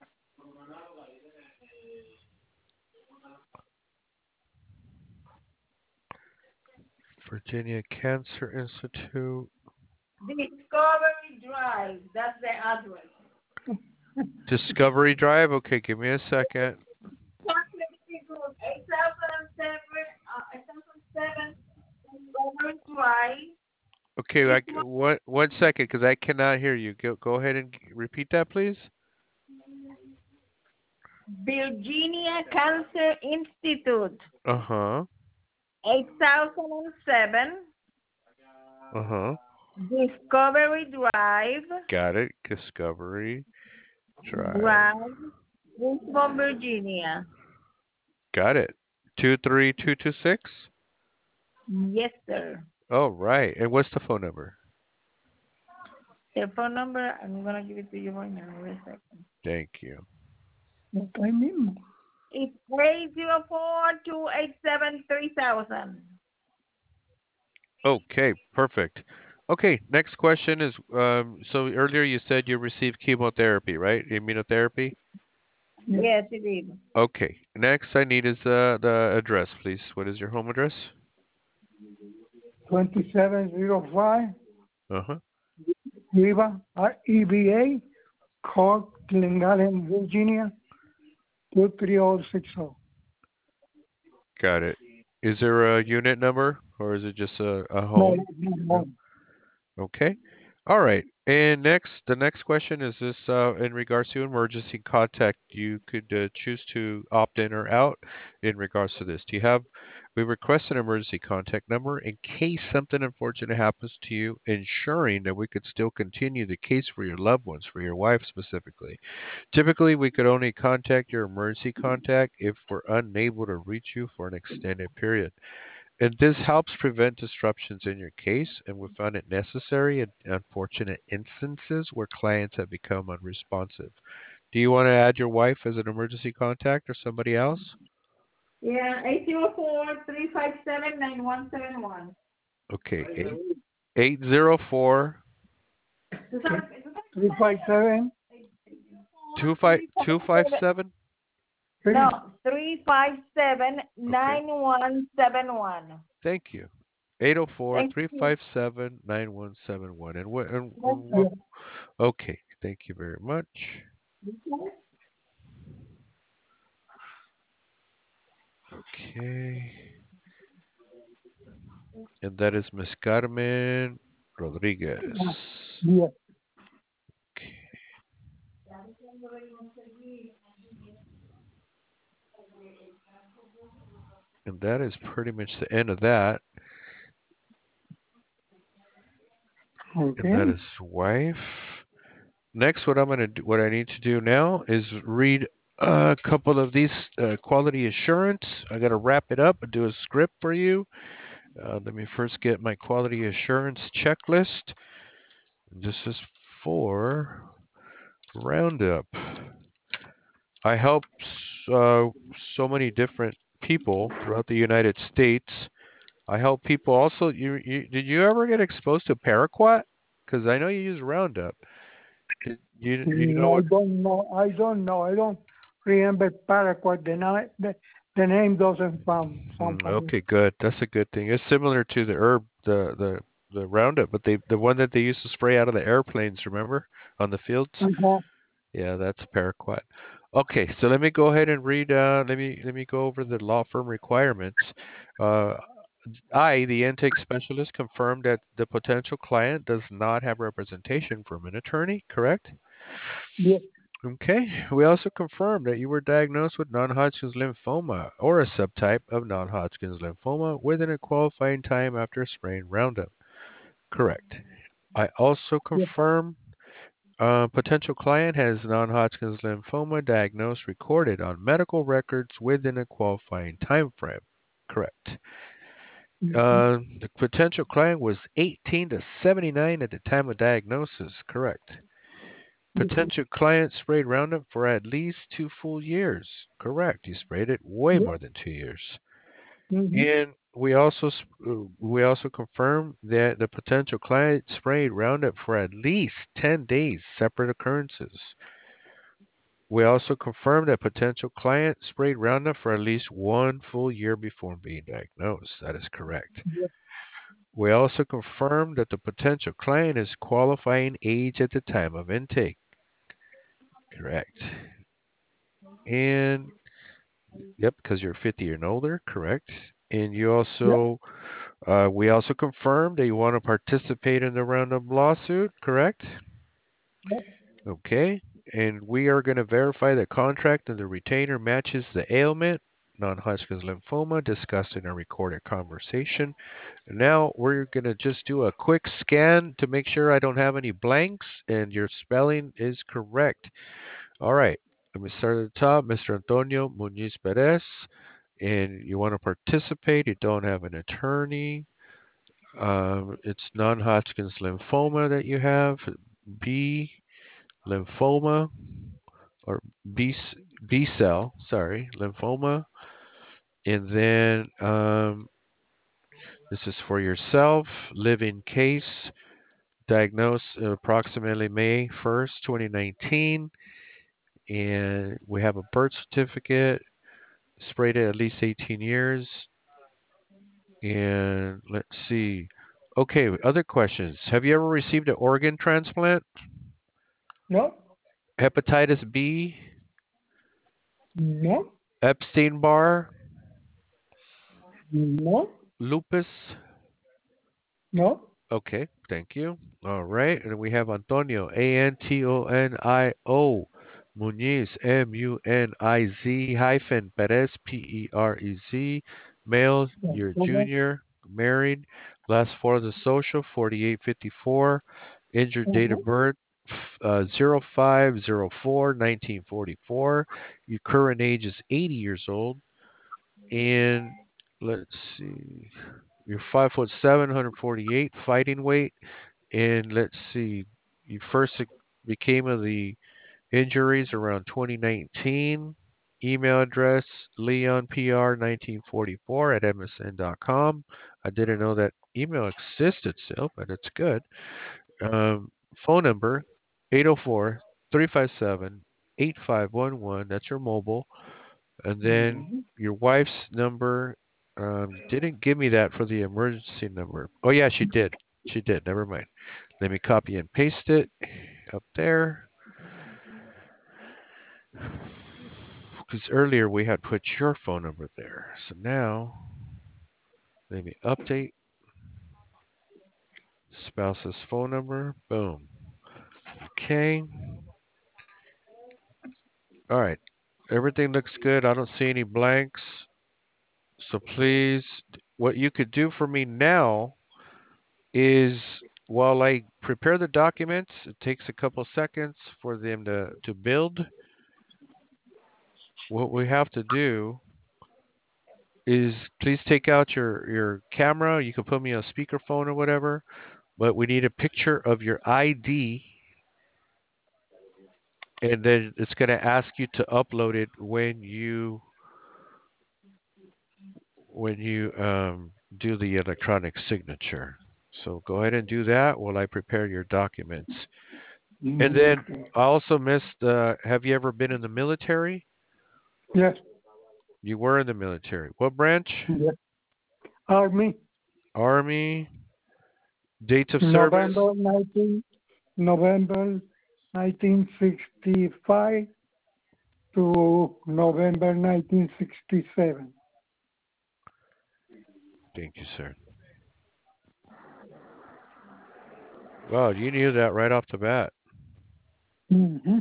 Virginia Cancer Institute. Discovery Drive. That's the address. Discovery Drive. Okay, give me a second. Chocolate Seafood, 8007 Discovery Drive. Okay, East one second, because I cannot hear you. Go ahead and repeat that, please. Virginia Cancer Institute, Uh huh. 8007 Uh huh. Discovery Drive, Got it. Discovery Drive. Drive, Richmond, Virginia. Got it. 23226. Yes, sir. Oh, right. And what's the phone number? The phone number, I'm going to give it to you right now. Wait a second. Thank you. Ahí mismo. It's 804-287-3000. Okay, perfect. Okay, next question is so earlier you said you received chemotherapy, right? Immunotherapy? Yes, it is. Okay. Next I need is the address, please. What is your home address? 2705 Uh-huh. EVA, Court, Glenallen, Virginia, 23060. Got it. Is there a unit number or is it just a No, home? no, Okay. All right. And the next question is this in regards to emergency contact. You could choose to opt in or out in regards to this. We request an emergency contact number in case something unfortunate happens to you, ensuring that we could still continue the case for your loved ones, for your wife specifically. Typically, we could only contact your emergency contact if we're unable to reach you for an extended period. And this helps prevent disruptions in your case, and we found it necessary in unfortunate instances where clients have become unresponsive. Do you want to add your wife as an emergency contact or somebody else? Yeah, 804-357-9171. Okay, 804 357 257. No, 357-9171. Thank you. 804 Thank you. 357 9171. Thank you. Okay, thank you very much. Okay. And that is Miss Carmen Rodriguez. Yes. Okay. And that is pretty much the end of that. Okay. And that is wife. Next, what I need to do now is read a couple of these quality assurance. I got to wrap it up and do a script for you. Let me first get my quality assurance checklist. This is for Roundup. I help uh, so many different people throughout the United States. I help people also. Did you ever get exposed to paraquat? Because I know you use Roundup. You know I what? don't know. I don't remember Paraquat. The name doesn't sound familiar. Okay, good. That's a good thing. It's similar to the herb, the Roundup, but the one that they used to spray out of the airplanes. Remember on the fields? Uh-huh. Yeah, that's paraquat. Okay, so let me go ahead and read. Let me go over the law firm requirements. Uh, I, the intake specialist, confirmed that the potential client does not have representation from an attorney. Correct? Yes. Okay. We also confirmed that you were diagnosed with non-Hodgkin's lymphoma or a subtype of non-Hodgkin's lymphoma within a qualifying time after spraying Roundup. Correct. I also Yes. confirm Potential client has non-Hodgkin's lymphoma diagnosed, recorded on medical records within a qualifying time frame. Correct. Mhm. The potential client was 18 to 79 at the time of diagnosis. Correct. Mhm. Potential client sprayed Roundup for at least 2 full years. Correct. You sprayed it way Yeah. more than 2 years. Mhm. And we also confirmed that the potential client sprayed Roundup for at least 10 days, separate occurrences. We also confirmed that potential client sprayed Roundup for at least 1 full year before being diagnosed. That is correct. Yeah. We also confirmed that the potential client is qualifying age at the time of intake. Correct. And yep, because you're 50 and older, correct. And Yeah. we also confirmed that you want to participate in the Roundup lawsuit, correct? Yeah. Okay. And we are going to verify the contract and the retainer matches the ailment, non-Hodgkin's lymphoma, discussed in a recorded conversation. Now we're going to just do a quick scan to make sure I don't have any blanks and your spelling is correct. All right. Let me start at the top. Mr. Antonio Muñiz Perez. And you want to participate. You don't have an attorney. It's non-Hodgkin's lymphoma that you have. B lymphoma or B B cell. Sorry, lymphoma. And then this is for yourself. Live-in case. Diagnosed approximately May 1st, 2019. And we have a birth certificate. Sprayed it at least 18 years. And let's see. Okay, other questions. Have you ever received an organ transplant? No. Hepatitis B? No. Epstein Barr? No. Lupus? No. Okay, thank you. All right, and we have Antonio, Antonio Muniz, Muniz hyphen Perez, Perez, male, you're No. junior, married, last four of the social, 4854, injured date of Mhm. birth, 0504 Your current age is 80 years old, and let's see, you're 5'7", 148 fighting weight, and let's see, you first became of the injuries around 2019. Email address leonpr1944 at msn.com. I didn't know that email existed still, but it's good. Phone number 804-357-8511. That's your mobile. And then Mhm. your wife's number, didn't give me that for the emergency number. Oh, yeah, she did. She did. Never mind. Let me copy and paste it up there. Because earlier we had put your phone number there. So now let me update spouse's phone number. Boom. Okay. All right. Everything looks good. I don't see any blanks. So please, what you could do for me now is while I prepare the documents, it takes a couple seconds for them to build. What we have to do is please take out your camera. You can put me on speakerphone or whatever, but we need a picture of your ID, and then it's going to ask you to upload it when you do the electronic signature. So go ahead and do that while I prepare your documents. And Mhm. then Okay. I also missed, have you ever been in the military? Yes. You were in the military. What branch? Yes. Army, Army. Dates of service? November 19, November 1965 to November 1967. Thank you, sir. Wow, you knew that right off the bat. Mm-hmm.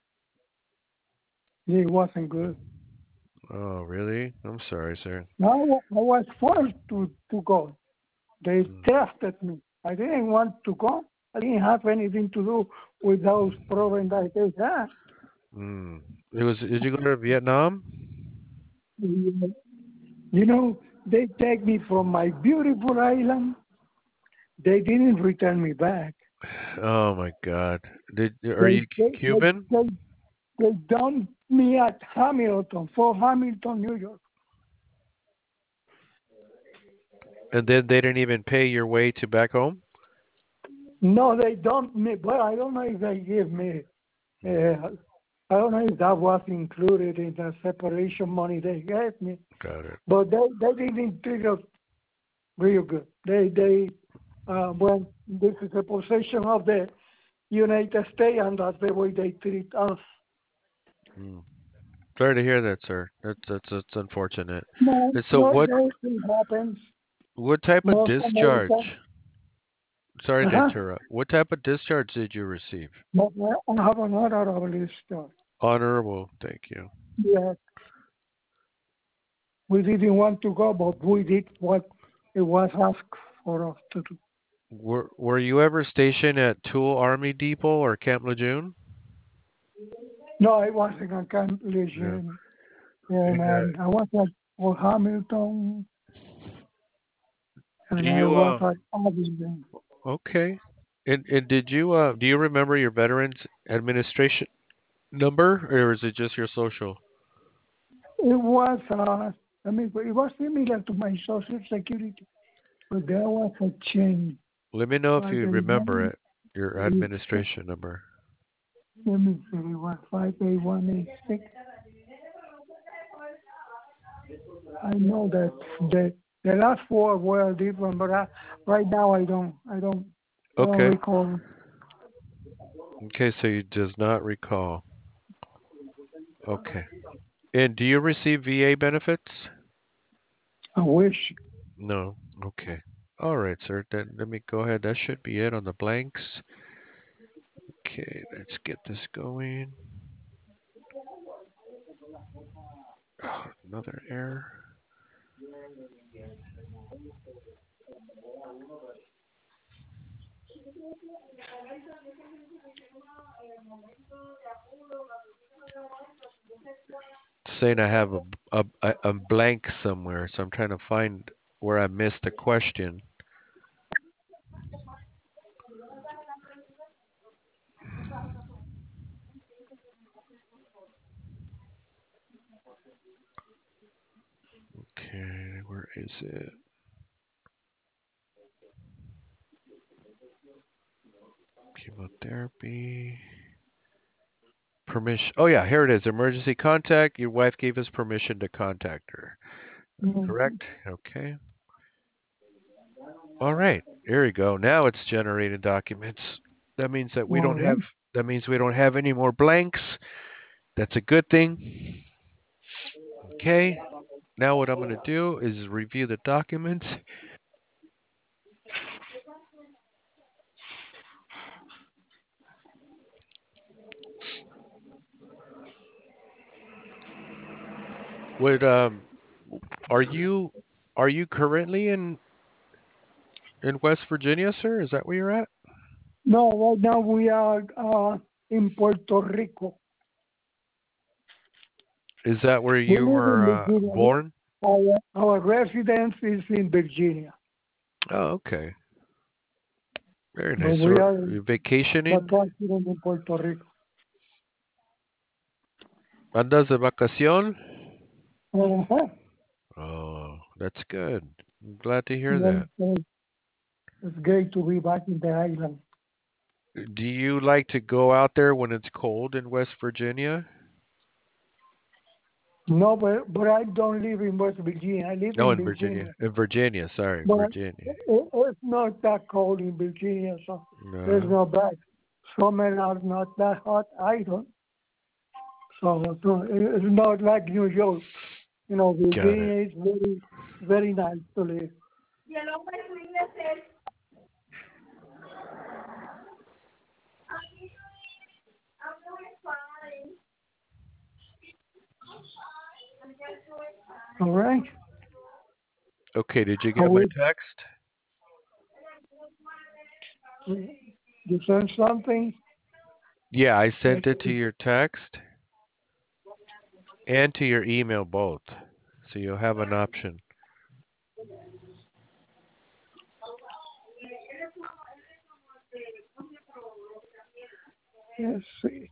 It wasn't good. Oh, really? I'm sorry, sir. I was forced to go. They Mm. tested me. I didn't want to go. I didn't have anything to do with those problems that they had. Mm. It was. Did you go to Vietnam? You know, they take me from my beautiful island. They didn't return me back. Oh my God. Are They you they they, Cuban? they, they dumped me at Hamilton, Fort Hamilton, New York. And then they didn't even pay your way to back home? No, they dumped me. Well, I don't know if they give me. Uh, I don't know if that was included in the separation money they gave me, Got it. but they didn't treat us real good. Well, this is a possession of the United States, and that's the way they treat us. Mm. Sorry to hear that, sir. That's unfortunate. No, And so no, what it happens. what type of Most Americans, discharge? Sorry to uh-huh. interrupt. What type of discharge did you receive? But I have another list. Honorable. Thank you. Yeah, we didn't want to go, but we did what it was asked for us to do. Were you ever stationed at Tool Army Depot or Camp Lejeune? No, I wasn't a Camp Yeah. Lejeune, and Yeah. I was at Fort Hamilton, Do and I you was at Abingdon. okay. And did you do you remember your Veterans Administration number or is it just your social? It was, it was similar to my Social Security, but there was a change. Let me know if Five you eight remember one it. Your eight six. administration number. Let me see, it was 58186. I know that the last four were different, but right now I don't Okay. recall. Okay, so you does not recall. Okay. And do you receive VA benefits? I wish. No. Okay. All right, sir. Then let me go ahead. That should be it on the blanks. Okay, let's get this going. Oh, another error. It's saying I have a blank somewhere, so I'm trying to find where I missed the question. Okay, where is it? Chemotherapy. Permission. Oh yeah, here it is. Emergency contact. Your wife gave us permission to contact her. Mhm. Correct? Okay. All right. Here we go. Now it's generating documents. That means that we All don't have right. that means we don't have any more blanks. That's a good thing. Okay. Now what I'm going to do is review the documents. Would are you are you currently in West Virginia, sir? Is that where you're at? No, right now we are in Puerto Rico. Is that where We you live in were Virginia. born? Our residence is in Virginia, Oh, okay. Very but nice. we So are you're vacationing? vacationing in Puerto Rico. ¿Andas de vacación? Uh-huh. Oh, that's good. I'm glad to hear Yes, that. yes. It's great to be back in the island. Do you like to go out there when it's cold in West Virginia? No, but I don't live in West Virginia. I live No, in in Virginia. Virginia. In Virginia, sorry, But Virginia. it's not that cold in Virginia, so there's No. no bad. Summer are not that hot either. So it's not like New York. Got it. Virginia is very, very nice to live. Y el hombre swing le said, I'm doing fine. I'm just doing All fine. right. Okay, did you I get my will, text? You send something? Yeah, I sent it to your text and to your email both. So you'll have an option. Let's see.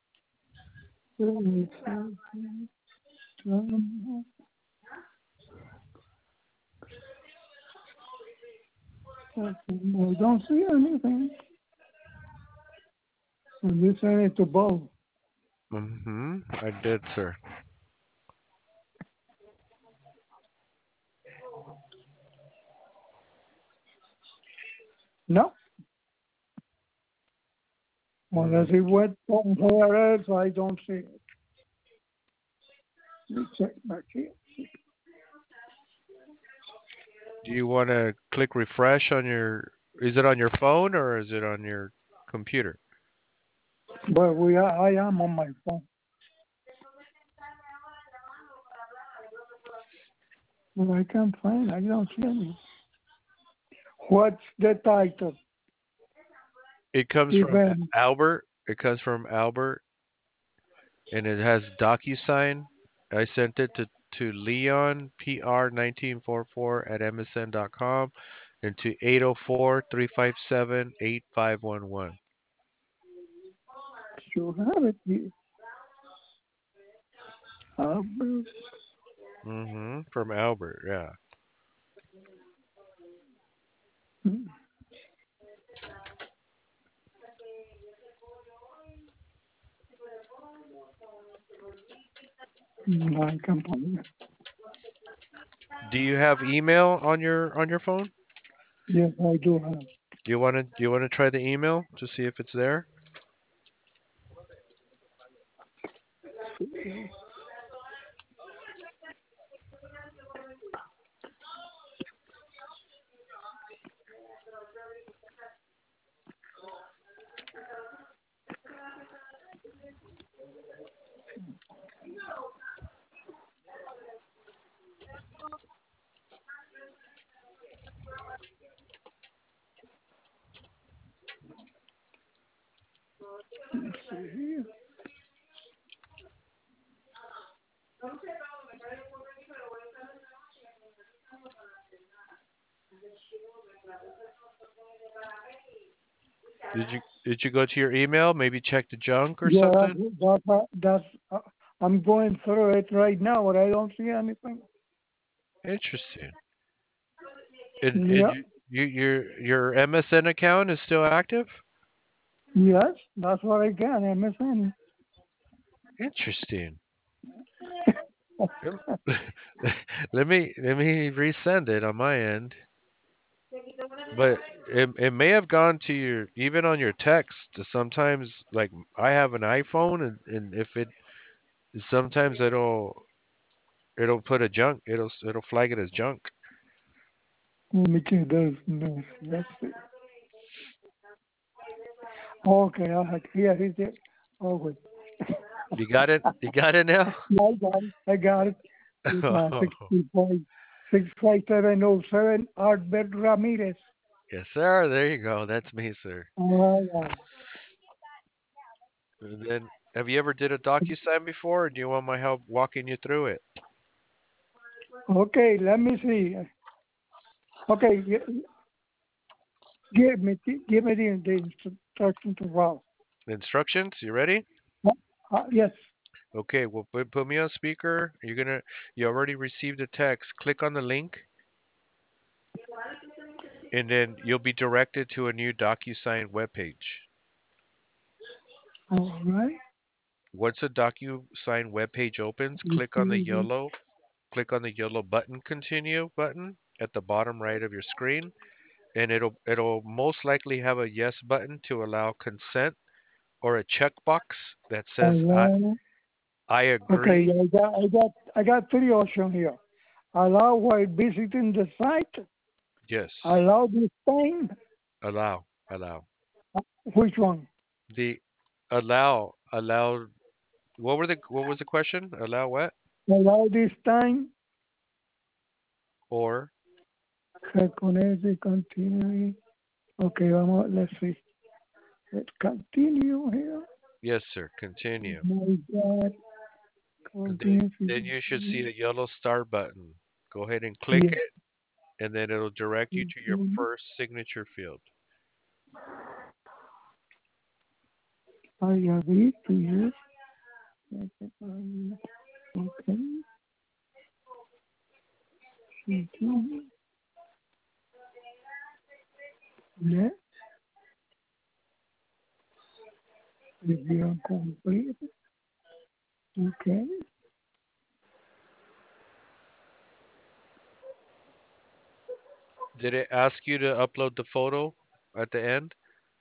I don't see anything. And you send it to both. I did, sir. No. Unless it went somewhere else, I don't see it. Let me check back here. Do you want to click refresh on your, is it on your phone or is it on your computer? But I am on my phone. Well, I can't find. I don't see any. What's the title? It comes from Event. Albert. It comes from Albert, and it has DocuSign. I sent it to Leon PR1944 at msn.com and to 804-357-8511. Should have it here. Albert. From Albert, yeah. I can't find it. Do you have email on your phone? Yes, I do have. Do you want to try the email to see if it's there? Let's see here. Did you go to your email? Maybe check the junk or Yeah, something? that's I'm going through it right now, but I don't see anything. Interesting. And Yeah. your MSN account is still active? Yes, that's what I got. MSN. Interesting. Let me resend it on my end. But it may have gone to your even on your text. Sometimes like I have an iPhone and if it sometimes it'll put a junk. It'll flag it as junk. Let me check this. Let's see. Okay, here it is. Oh, wait. You got it? You got it now? Yeah, I got it. I got it. It's 65707 Albert Ramirez. Yes, sir. There you go. That's me, sir. Yeah. And then, have you ever did a DocuSign before, or do you want my help walking you through it? Okay, let me see. Okay, give me the instruction to route. Instructions? You ready? Yes. Okay. Well, put me on speaker. You already received a text. Click on the link, and then you'll be directed to a new DocuSign webpage. All right. Once a DocuSign webpage opens, click on the yellow button, continue button at the bottom right of your screen, and it'll most likely have a yes button to allow consent or a checkbox that says Allow. I Okay, agree. I got three options here. Allow while visiting the site. Yes. Allow this time. Allow. Which one? The allow what was the question? Allow what? Allow this time. Or Reconnect y continue. Okay, let's see. Let's continue here. Yes, sir. Continue. My God. And Continue. then you should see the yellow start button. Go ahead and click Yes. it, and then it'll direct you to your first signature field. I agree to yes. Okay. Continue. Next. Review complete. Okay. Did it ask you to upload the photo at the end?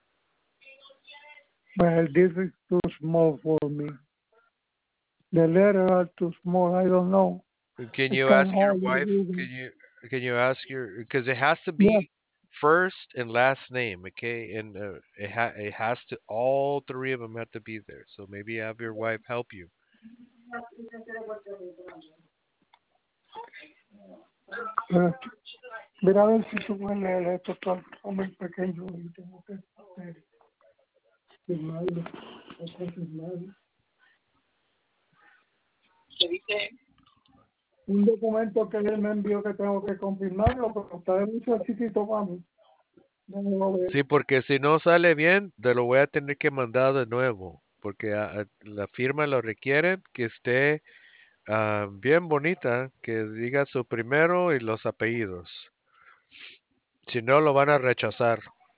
Well, this is too small for me. The letters are too small. I don't know. Can It's you kind of ask your hard to wife? read it. Can you ask your, because it has to Yeah. be first and last name, okay? And it has to, all three of them have to be there. So maybe have your wife help you. Pero, mira a ver si tú puedes leer esto, está muy pequeño y tengo que firmarlo. Hay que firmarlo. Un documento que él me envió que tengo que confirmarlo, pero está de mucho chiquito para mí. No lo veo. Sí, porque si no sale bien, te lo voy a tener que mandar de nuevo, porque la firma lo requiere que esté bien bonita, que diga su primero y los apellidos. Si no, lo van a rechazar.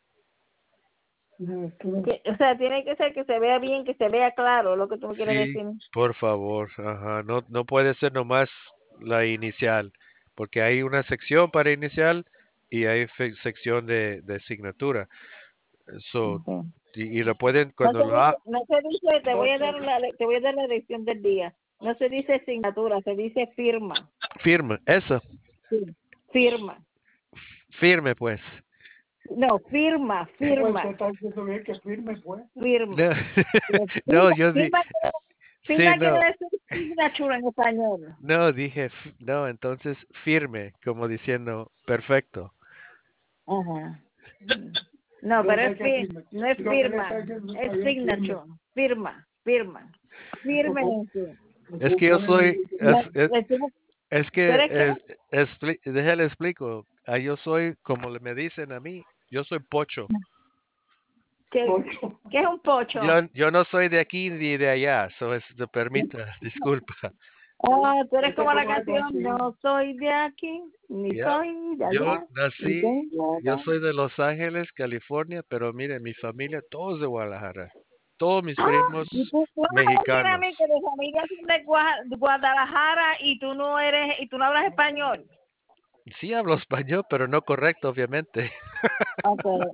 O sea, tiene que ser que se vea bien, que se vea claro lo que tú me quieres Sí, decir. por favor, ajá. No, no puede ser nomás la inicial, porque hay una sección para inicial y hay sección de signatura. So, Ujú. y lo pueden, No cuando se lo dice, no se dice, te voy a dar la lección del día. No se dice signatura, se dice firma. firme, eso, Sí. Firma. firme pues. No, firma, Pues firma, está diciendo bien que firme, pues. firma. No, no, Firma, yo sí, firma, sí, firma quiere no, decir signature en español. no, dije, no, entonces firme, como diciendo, perfecto. Ajá. No, pero Entonces hay es que firme. no es Lo que le está firma, diciendo está es bien, firme. signature, firma, firma. Firme Como, en sí. Es como que yo ponen soy, ahí. es ¿Tú que, eres qué? déjale explico, yo soy, como me dicen a mí, yo soy pocho. ¿Qué, Ocho. qué es un pocho? Yo no soy de aquí ni de allá, so te permita, disculpa. Ah, tú eres Este como la como es canción, contigo. no soy de aquí, ni Ya, soy de yo allá, ni nací, tengo yo acá. soy de Los Ángeles, California, pero mire, mi familia, todos de Guadalajara. Todos mis Ah, y primos tú vas a decir a mí mexicanos. que de familia son de Guadalajara y tú no eres, y tú no hablas español. Sí hablo español, pero no correcto, obviamente. Okay.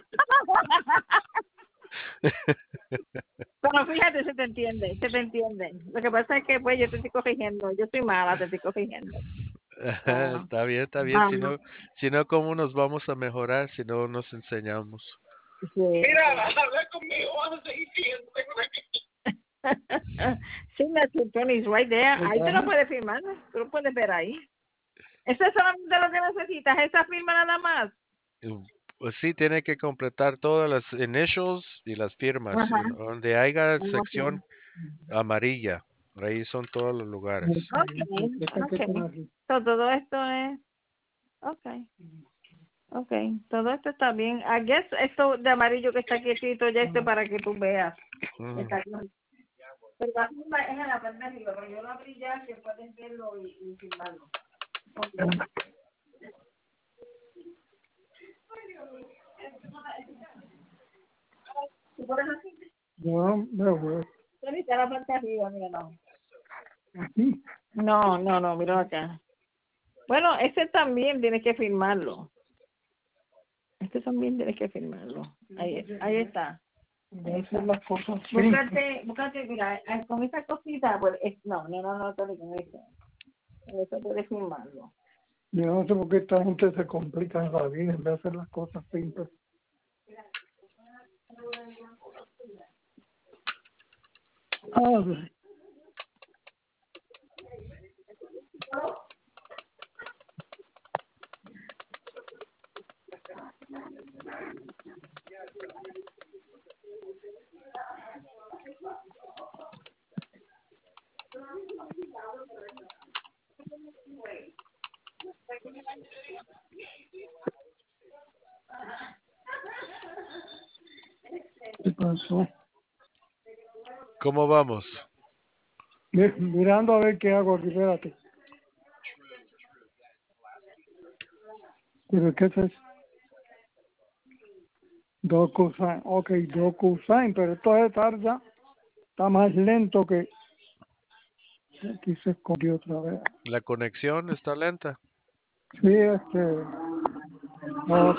Pero fíjate, se te entiende, se te entiende. Lo que pasa es que pues yo te estoy corrigiendo, yo soy mala, te estoy corrigiendo. Ah, Está bien, está bien. ah, Si no, ¿cómo nos vamos a mejorar si no nos enseñamos? sí. Mira, habla conmigo, vamos a seguir viendo. Signature Tony is right there. Ahí te lo puedes firmar, tú lo puedes ver ahí. Eso es solamente lo que necesitas, esa firma nada más. Pues sí, tiene que completar todas las initials y las firmas. Ajá. Y donde haya Okay. sección amarilla, ahí son todos los lugares. Okay. Todo esto es, okay. Okay, todo esto está bien. I guess esto de amarillo que está aquí escrito ya esto para que tú veas. Ujú. Está aquí. Pero la firma es en la parte de arriba, pero yo lo abrí ya que puedes verlo y firmarlo. Okay. ¿Tú pones así? No, no, güey. Tony, está la parte de arriba, mira, no. Aquí. No, mira acá. Bueno, ese también tienes que firmarlo. Este también tienes que firmarlo. Ahí está. Voy a hacer las cosas simples. Búscate, mira, con esta cosita, pues, no, Tony, con eso. Eso puedes firmarlo. Yo no sé por qué esta gente se complica en la vida en vez de hacer las cosas simples. Ah, pasó? ¿Cómo vamos? Mirando a ver qué hago aquí, espérate. ¿Pero qué es eso? DocuSign, ok, DocuSign, pero esto es tarda, está más lento que... Aquí se escondió otra vez. La conexión está lenta. Sí, ok.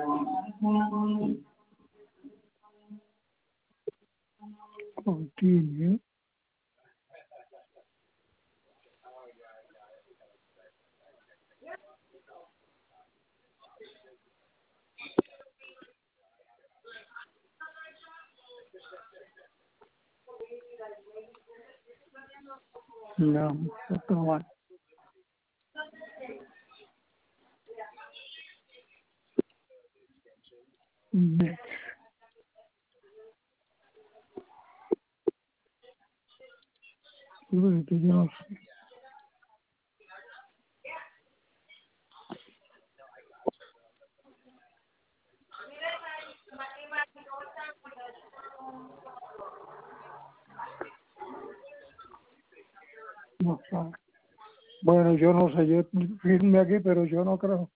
Continue. No, está mal. Next. Yo no sé. No sabe. Bueno, yo no sé, yo firme aquí, pero yo no creo.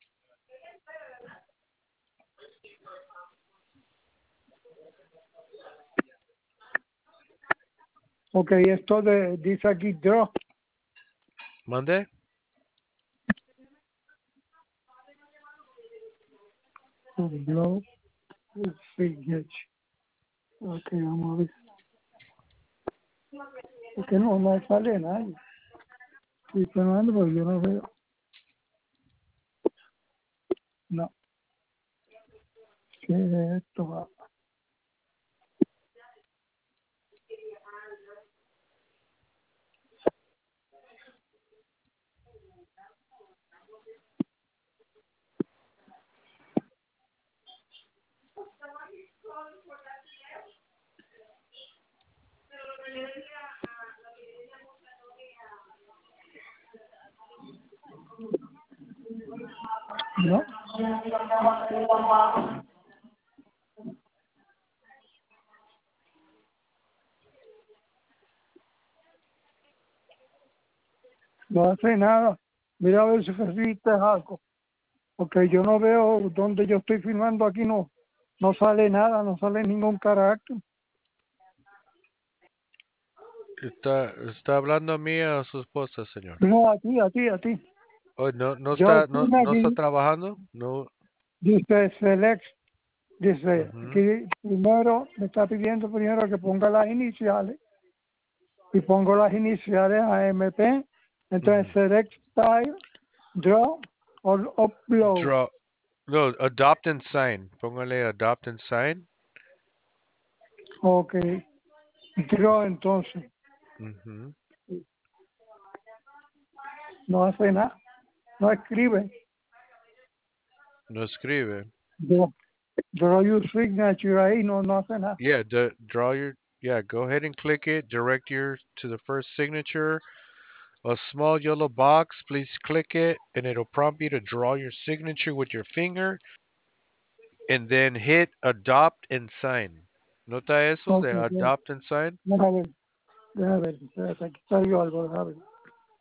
Ok, esto dice aquí draw. ¿Mande? Blow signature. Ok, vamos a ver. Es que no me sale nadie. Estoy esperando, pero yo no veo. No. ¿Qué es esto? ¿No? No hace nada. Mira a ver si recibiste algo. Porque yo no veo donde yo estoy filmando aquí, no sale nada, no sale ningún carácter. ¿Está hablando a mí o a su esposa, señor? No, a ti. Oh, Yo firme no está aquí, trabajando? No. dice select, dice Ujú, aquí primero, me está pidiendo primero que ponga las iniciales y pongo las iniciales AMP, entonces ujú. select style, draw or upload. Draw. No, adopt and sign. Póngale adopt and sign. Ok, draw entonces, Ujú. no hace nada, no escribe. No escribe. Draw your signature ahí, no hace nada. Yeah, go ahead and click it. Direct your to the first signature. A small yellow box, please click it, and it'll prompt you to draw your signature with your finger, and then hit adopt and sign. ¿Nota eso Ok, de adopt and sign? déjame ver, espérate, aquí salió algo, déjame ver.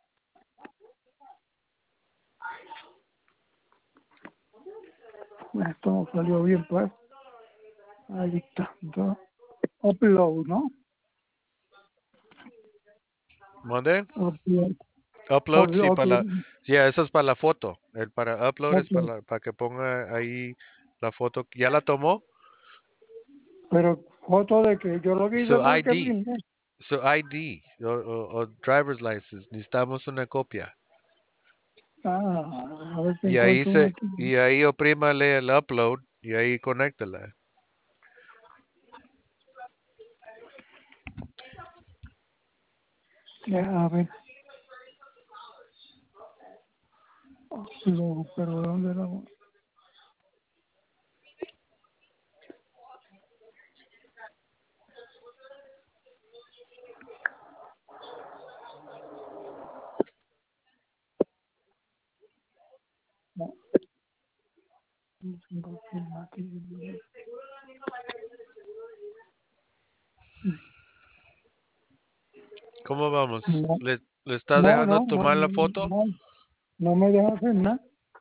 Esto no salió bien, pues. Ahí está. Upload, ¿no? ¿Mande? Upload. Upload, sí, Ok, para la, yeah, eso es para la foto. El para upload es ok. para que ponga ahí la foto. ¿Ya la tomó? Pero foto de que yo lo que hice Su fue que ID, filmé. su ID o driver's license. Necesitamos una copia. A ver si encuentro una aquí. Y ahí oprímale el upload y ahí conéctala. A ver. Upload, pero ¿dónde la voy? No, no tengo aquí. ¿Cómo vamos? No, ¿Le está no, dejando no, no, tomar la foto? no, no me deja hacer nada.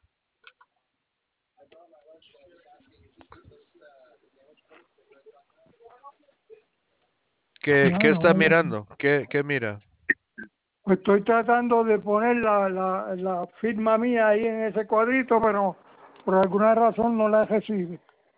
¿Qué No, no está me deja. mirando? ¿Qué mira? Pues estoy tratando de poner la firma mía ahí en ese cuadrito, pero por alguna razón no la recibe.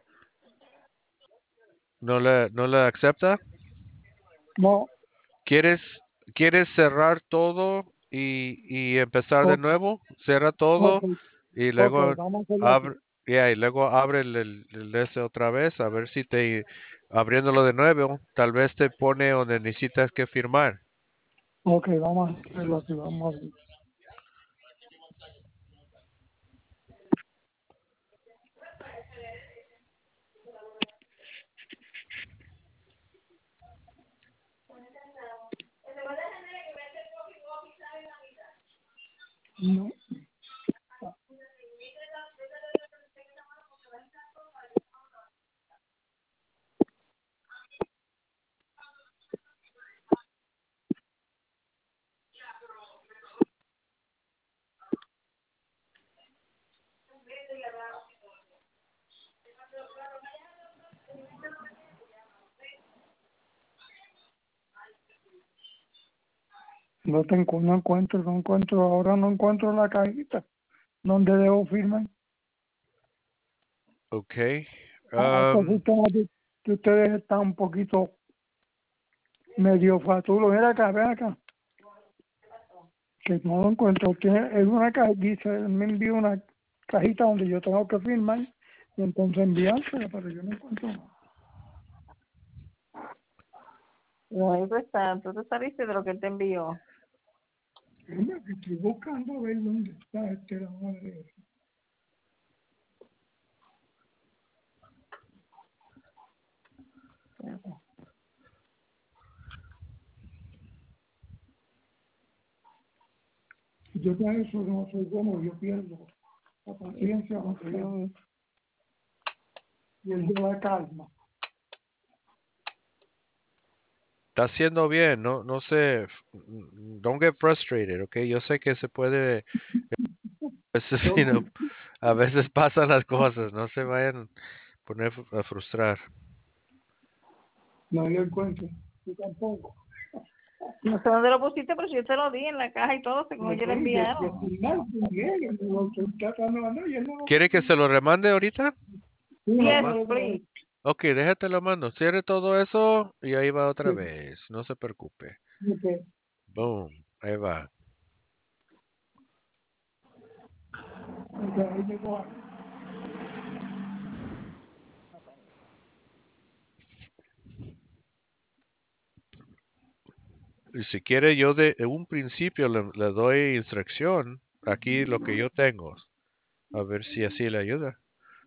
¿No le acepta? No, ¿Quieres, quieres cerrar todo y empezar de ok, nuevo? Cierra ok, todo y ok, luego vamos a hacerlo así. abre, y luego abre el ese otra vez a ver si abriéndolo de nuevo, tal vez te pone donde necesitas que firmar. Ok, vamos a hacerlo así, vamos a ver. No, no encuentro, ahora no encuentro la cajita donde debo firmar. Okay. Este sistema de ustedes está un poquito medio fatulo. Ven acá, que no lo encuentro. Es una caja, dice, él me envió una cajita donde yo tengo que firmar y entonces enviársela, pero yo no encuentro nada. No, ahí tú estás, tú te saliste de lo que él te envió. Mira, que estoy buscando a ver dónde está la madre. Yo para eso no soy bueno, yo pierdo la paciencia y el de la calma. Está haciendo bien, no sé, don't get frustrated, okay? Yo sé que se puede, a veces, a veces pasan las cosas, no se vayan a poner a frustrar. No lo encuentro, yo tampoco. No sé dónde lo pusiste, pero si yo te lo di en la caja y todo, según ellos le enviaron. ¿Quiere que se lo remande ahorita? Yes, Normal. please. Ok, déjate lo mando. Cierre todo eso y ahí va otra vez. No se preocupe. Boom. Ahí va. Y si quiere, yo de un principio le doy instrucción. Aquí lo que yo tengo. A ver si así le ayuda.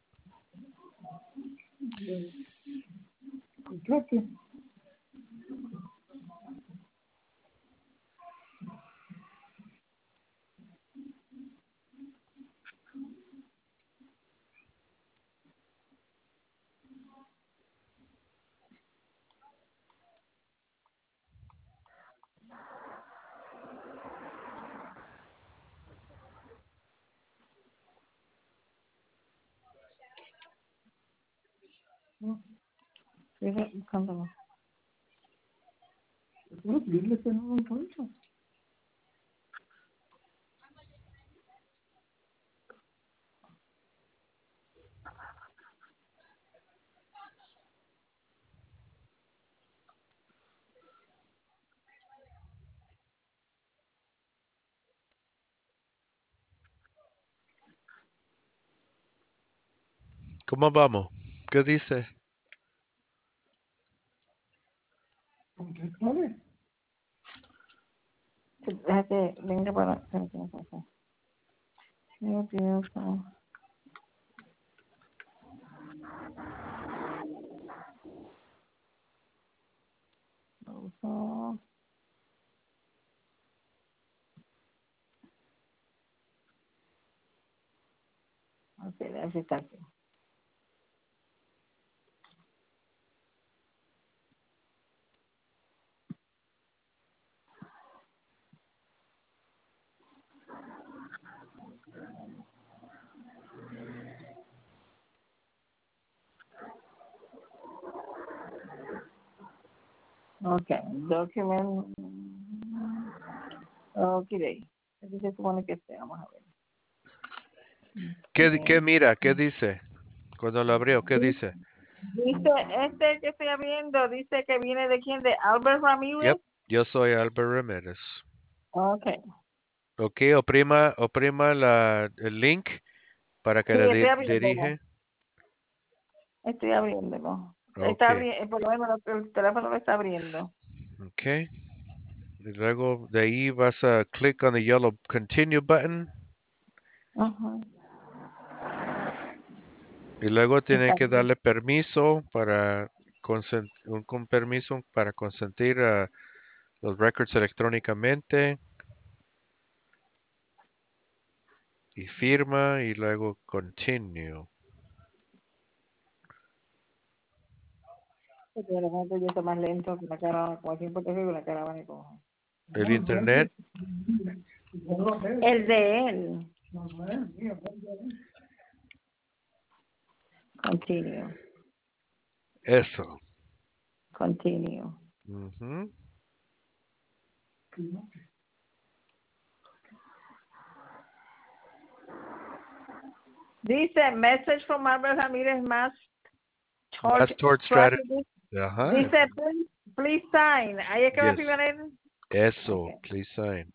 Sigue buscándolo. Dile que no lo encuentro. ¿Cómo vamos? ¿Qué dice? Contéstale. Deja que venga para. Dios, Dios, no. No. Ok, así está aquí. Okay, document. Okay, aquí se supone que esté, vamos a ver. ¿Qué mira? ¿Qué dice? Cuando lo abrió, ¿qué dice? Dice, este que estoy abriendo, dice que viene de quién, de Albert Ramírez. Yep, yo soy Albert Ramírez. Okay. Ok, oprima el link para que Sí, le estoy abriéndolo. dirige. Estoy abriéndolo. Ok, Por lo menos el teléfono lo está abriendo. ok. Y luego de ahí vas a click on the yellow continue button. Ajá. Y luego tiene Está que bien. darle permiso para un permiso para consentir los records electrónicamente y firma y luego continue. Porque de repente yo estoy más lento que la cara, como siempre te digo, la cara va de cojo. El internet, El de él. Continue. eso. Continue. Ujú. Dice, message from Albert Ramírez más Mass Torch Tort Strategy. Strategy. Ajá. Dice, please sign. Ahí es que va a Yes. firmar él. Eso, Okay. please sign.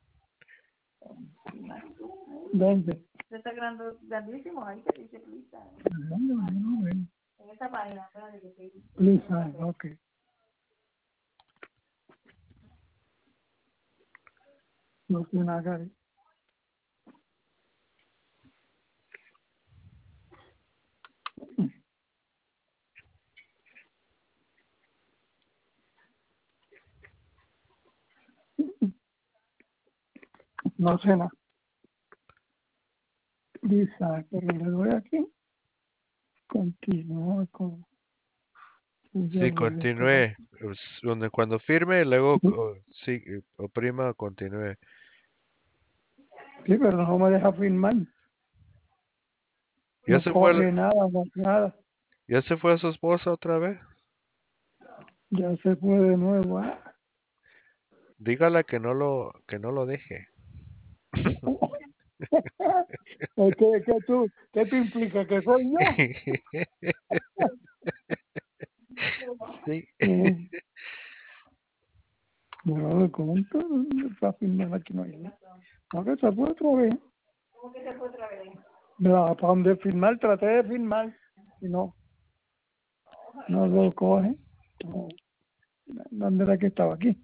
¿Dónde? Está grandísimo ahí que dice, please sign. No, En esta página, espérate que estoy- please, ok. No tiene nada. No sé nada. Lisa, pero le doy aquí. Continúa con. Ya Sí, lo descargo. continúe. Cuando firme, luego sí, oprima continúe. Sí, pero no me deja firmar. ¿Ya No se fue, coge nada, no, nada. ya se fue su esposa otra vez? Ya se fue de nuevo. Ah. Dígale que no lo deje. ¿Qué te implica? ¿Que soy yo? Sí. No lo cuento, para firmar aquí no hay nada. No, que se fue otra vez. ¿Cómo que se fue otra vez? Para donde firmar, traté de firmar. Y no, no lo coge. No. ¿Dónde era que estaba? Aquí.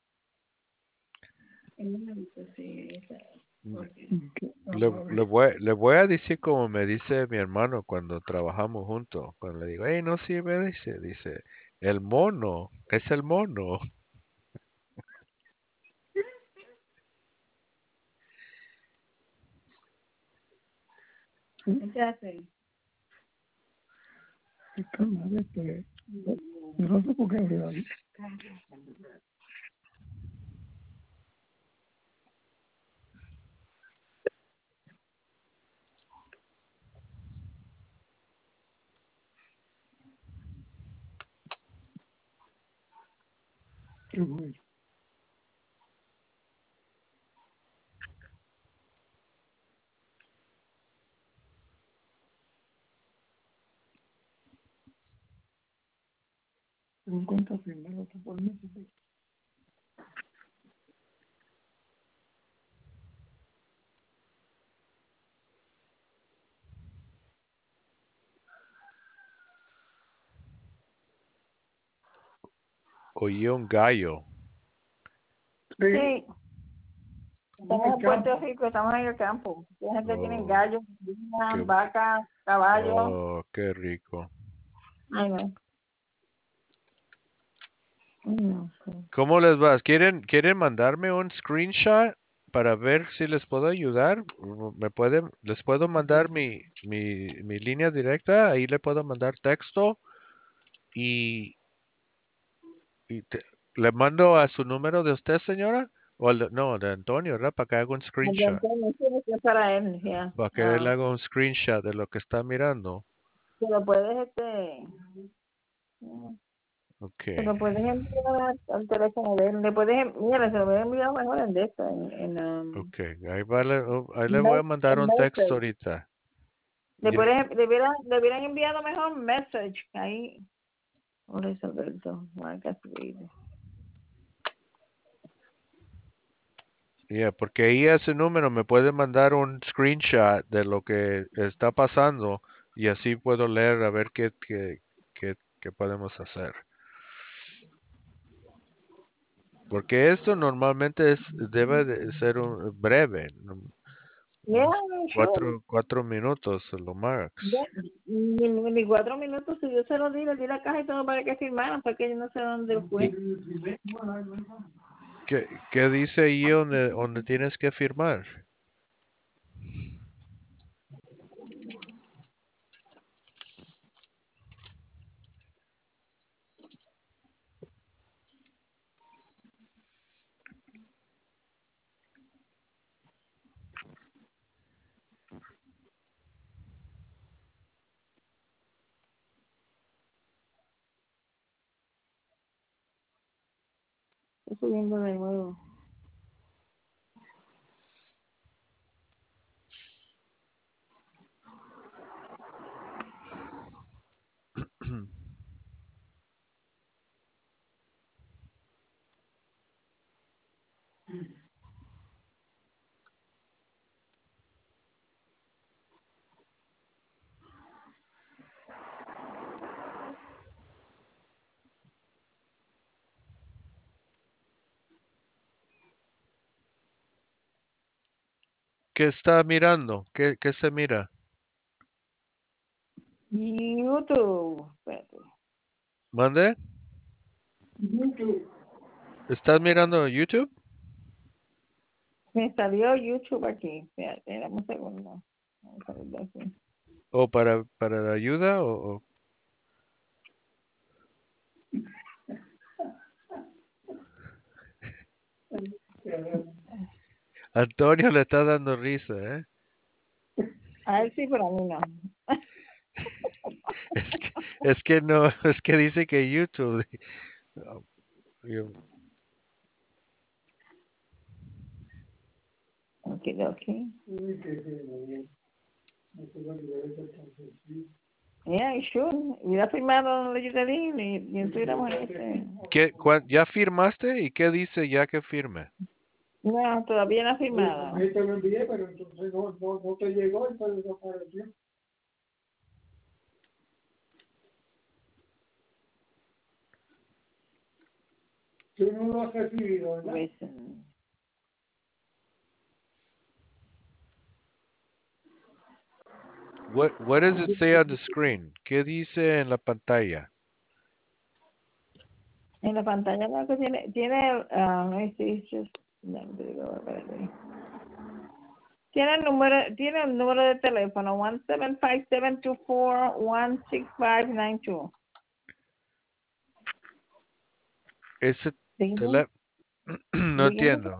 Sí, Vamos a ver. Le voy a decir como me dice mi hermano cuando trabajamos juntos. Cuando le digo, hey, no sirve, dice, el mono, es el mono. ¿qué hace? Esta madre que- Yo no sé por qué abrió ahí. Qué bueno. Tengo en cuenta firmar otro por mí. Oí un gallo. Sí, Sí, estamos en Puerto Rico, estamos en el campo. La gente tiene Oh, gallos, gallinas, qué, vacas, caballos. oh, qué rico. Ay, no. No sé. ¿Cómo les va? ¿Quieren mandarme un screenshot para ver si les puedo ayudar? Les puedo mandar mi línea directa, ahí le puedo mandar texto y, le mando a su número de usted, señora, o no, de Antonio, ¿verdad? Para que haga un El de screenshot, Antonio tiene que ser para él, ya. para que él haga un screenshot de lo que está mirando. Se lo puedes, Se lo Ok. puedes enviar al teléfono de él. Le puedes, mira, se lo voy a enviar mejor en de esto, Ok. Ahí le voy a mandar en un texto message. ahorita. Le Ya. puedes, le hubieran enviado mejor message ahí. Por eso, Alberto, marca escribe. Ya, porque ahí ese número me puede mandar un screenshot de lo que está pasando y así puedo leer a ver qué podemos hacer. Porque esto normalmente debe de ser breve, Yeah, unos sure. 4 minutos lo Ya, max. ni 4 minutos, si yo se lo di, le di la caja y todo para que firmaran, porque yo no sé dónde fue. ¿Y qué dice ahí donde tienes que firmar? Estoy subiendo de nuevo. ¿Qué está mirando? ¿Qué se mira? YouTube. Espérate. ¿Mande? YouTube. ¿Estás mirando YouTube? Me salió YouTube aquí. Espérate, dame un segundo. Vamos a salir de aquí. ¿O para la ayuda? Antonio le está dando risa, ¿eh? A él sí, pero a mí no. Es que, es que no, es que dice que YouTube. Yo- Ok, ok. Yeah, sure. Hubiera firmado lo que yo te di y estuviéramos en este. ¿Ya firmaste? ¿Y qué dice ya que firme? No, todavía no ha firmado. Ahí te lo envié, pero entonces no te llegó, entonces desapareció. Tú no lo has recibido, ¿verdad? Listen. What does it say on the screen? ¿Qué dice en la pantalla? En la pantalla lo que tiene, no existe. No, te digo, espérate. Tiene el número de teléfono 1-757-241-6592. Ese Dígame, tele... No dígame. entiendo.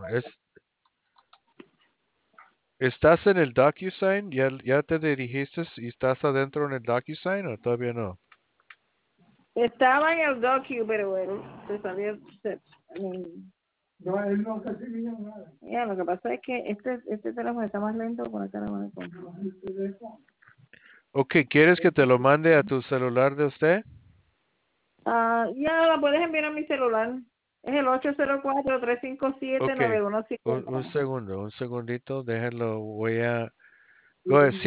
¿Estás en el DocuSign? ¿Ya te dirigiste y estás adentro en el DocuSign o todavía no? Estaba en el docu, pero él se salió. No, él no recibió nada. Ya, lo que pasa es que este teléfono está más lento con el teléfono. Ok, ¿quieres que te lo mande a tu celular de usted? Ya la puedes enviar a mi celular. Es el Ok, 804-357-9150. un segundito, déjalo, Go ahead,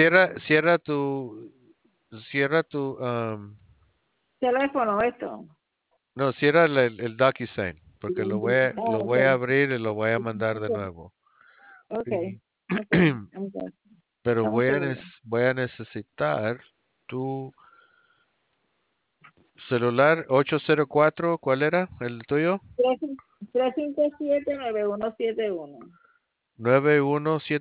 cierra tu, Teléfono, esto. no, cierra el DocuSign, porque lo voy a Okay. abrir y lo voy a mandar de nuevo. Okay. Y- Okay. I'm good. Pero Dame un segundo. voy a necesitar tu celular 804, ¿cuál era el tuyo? 357-9171. 9171.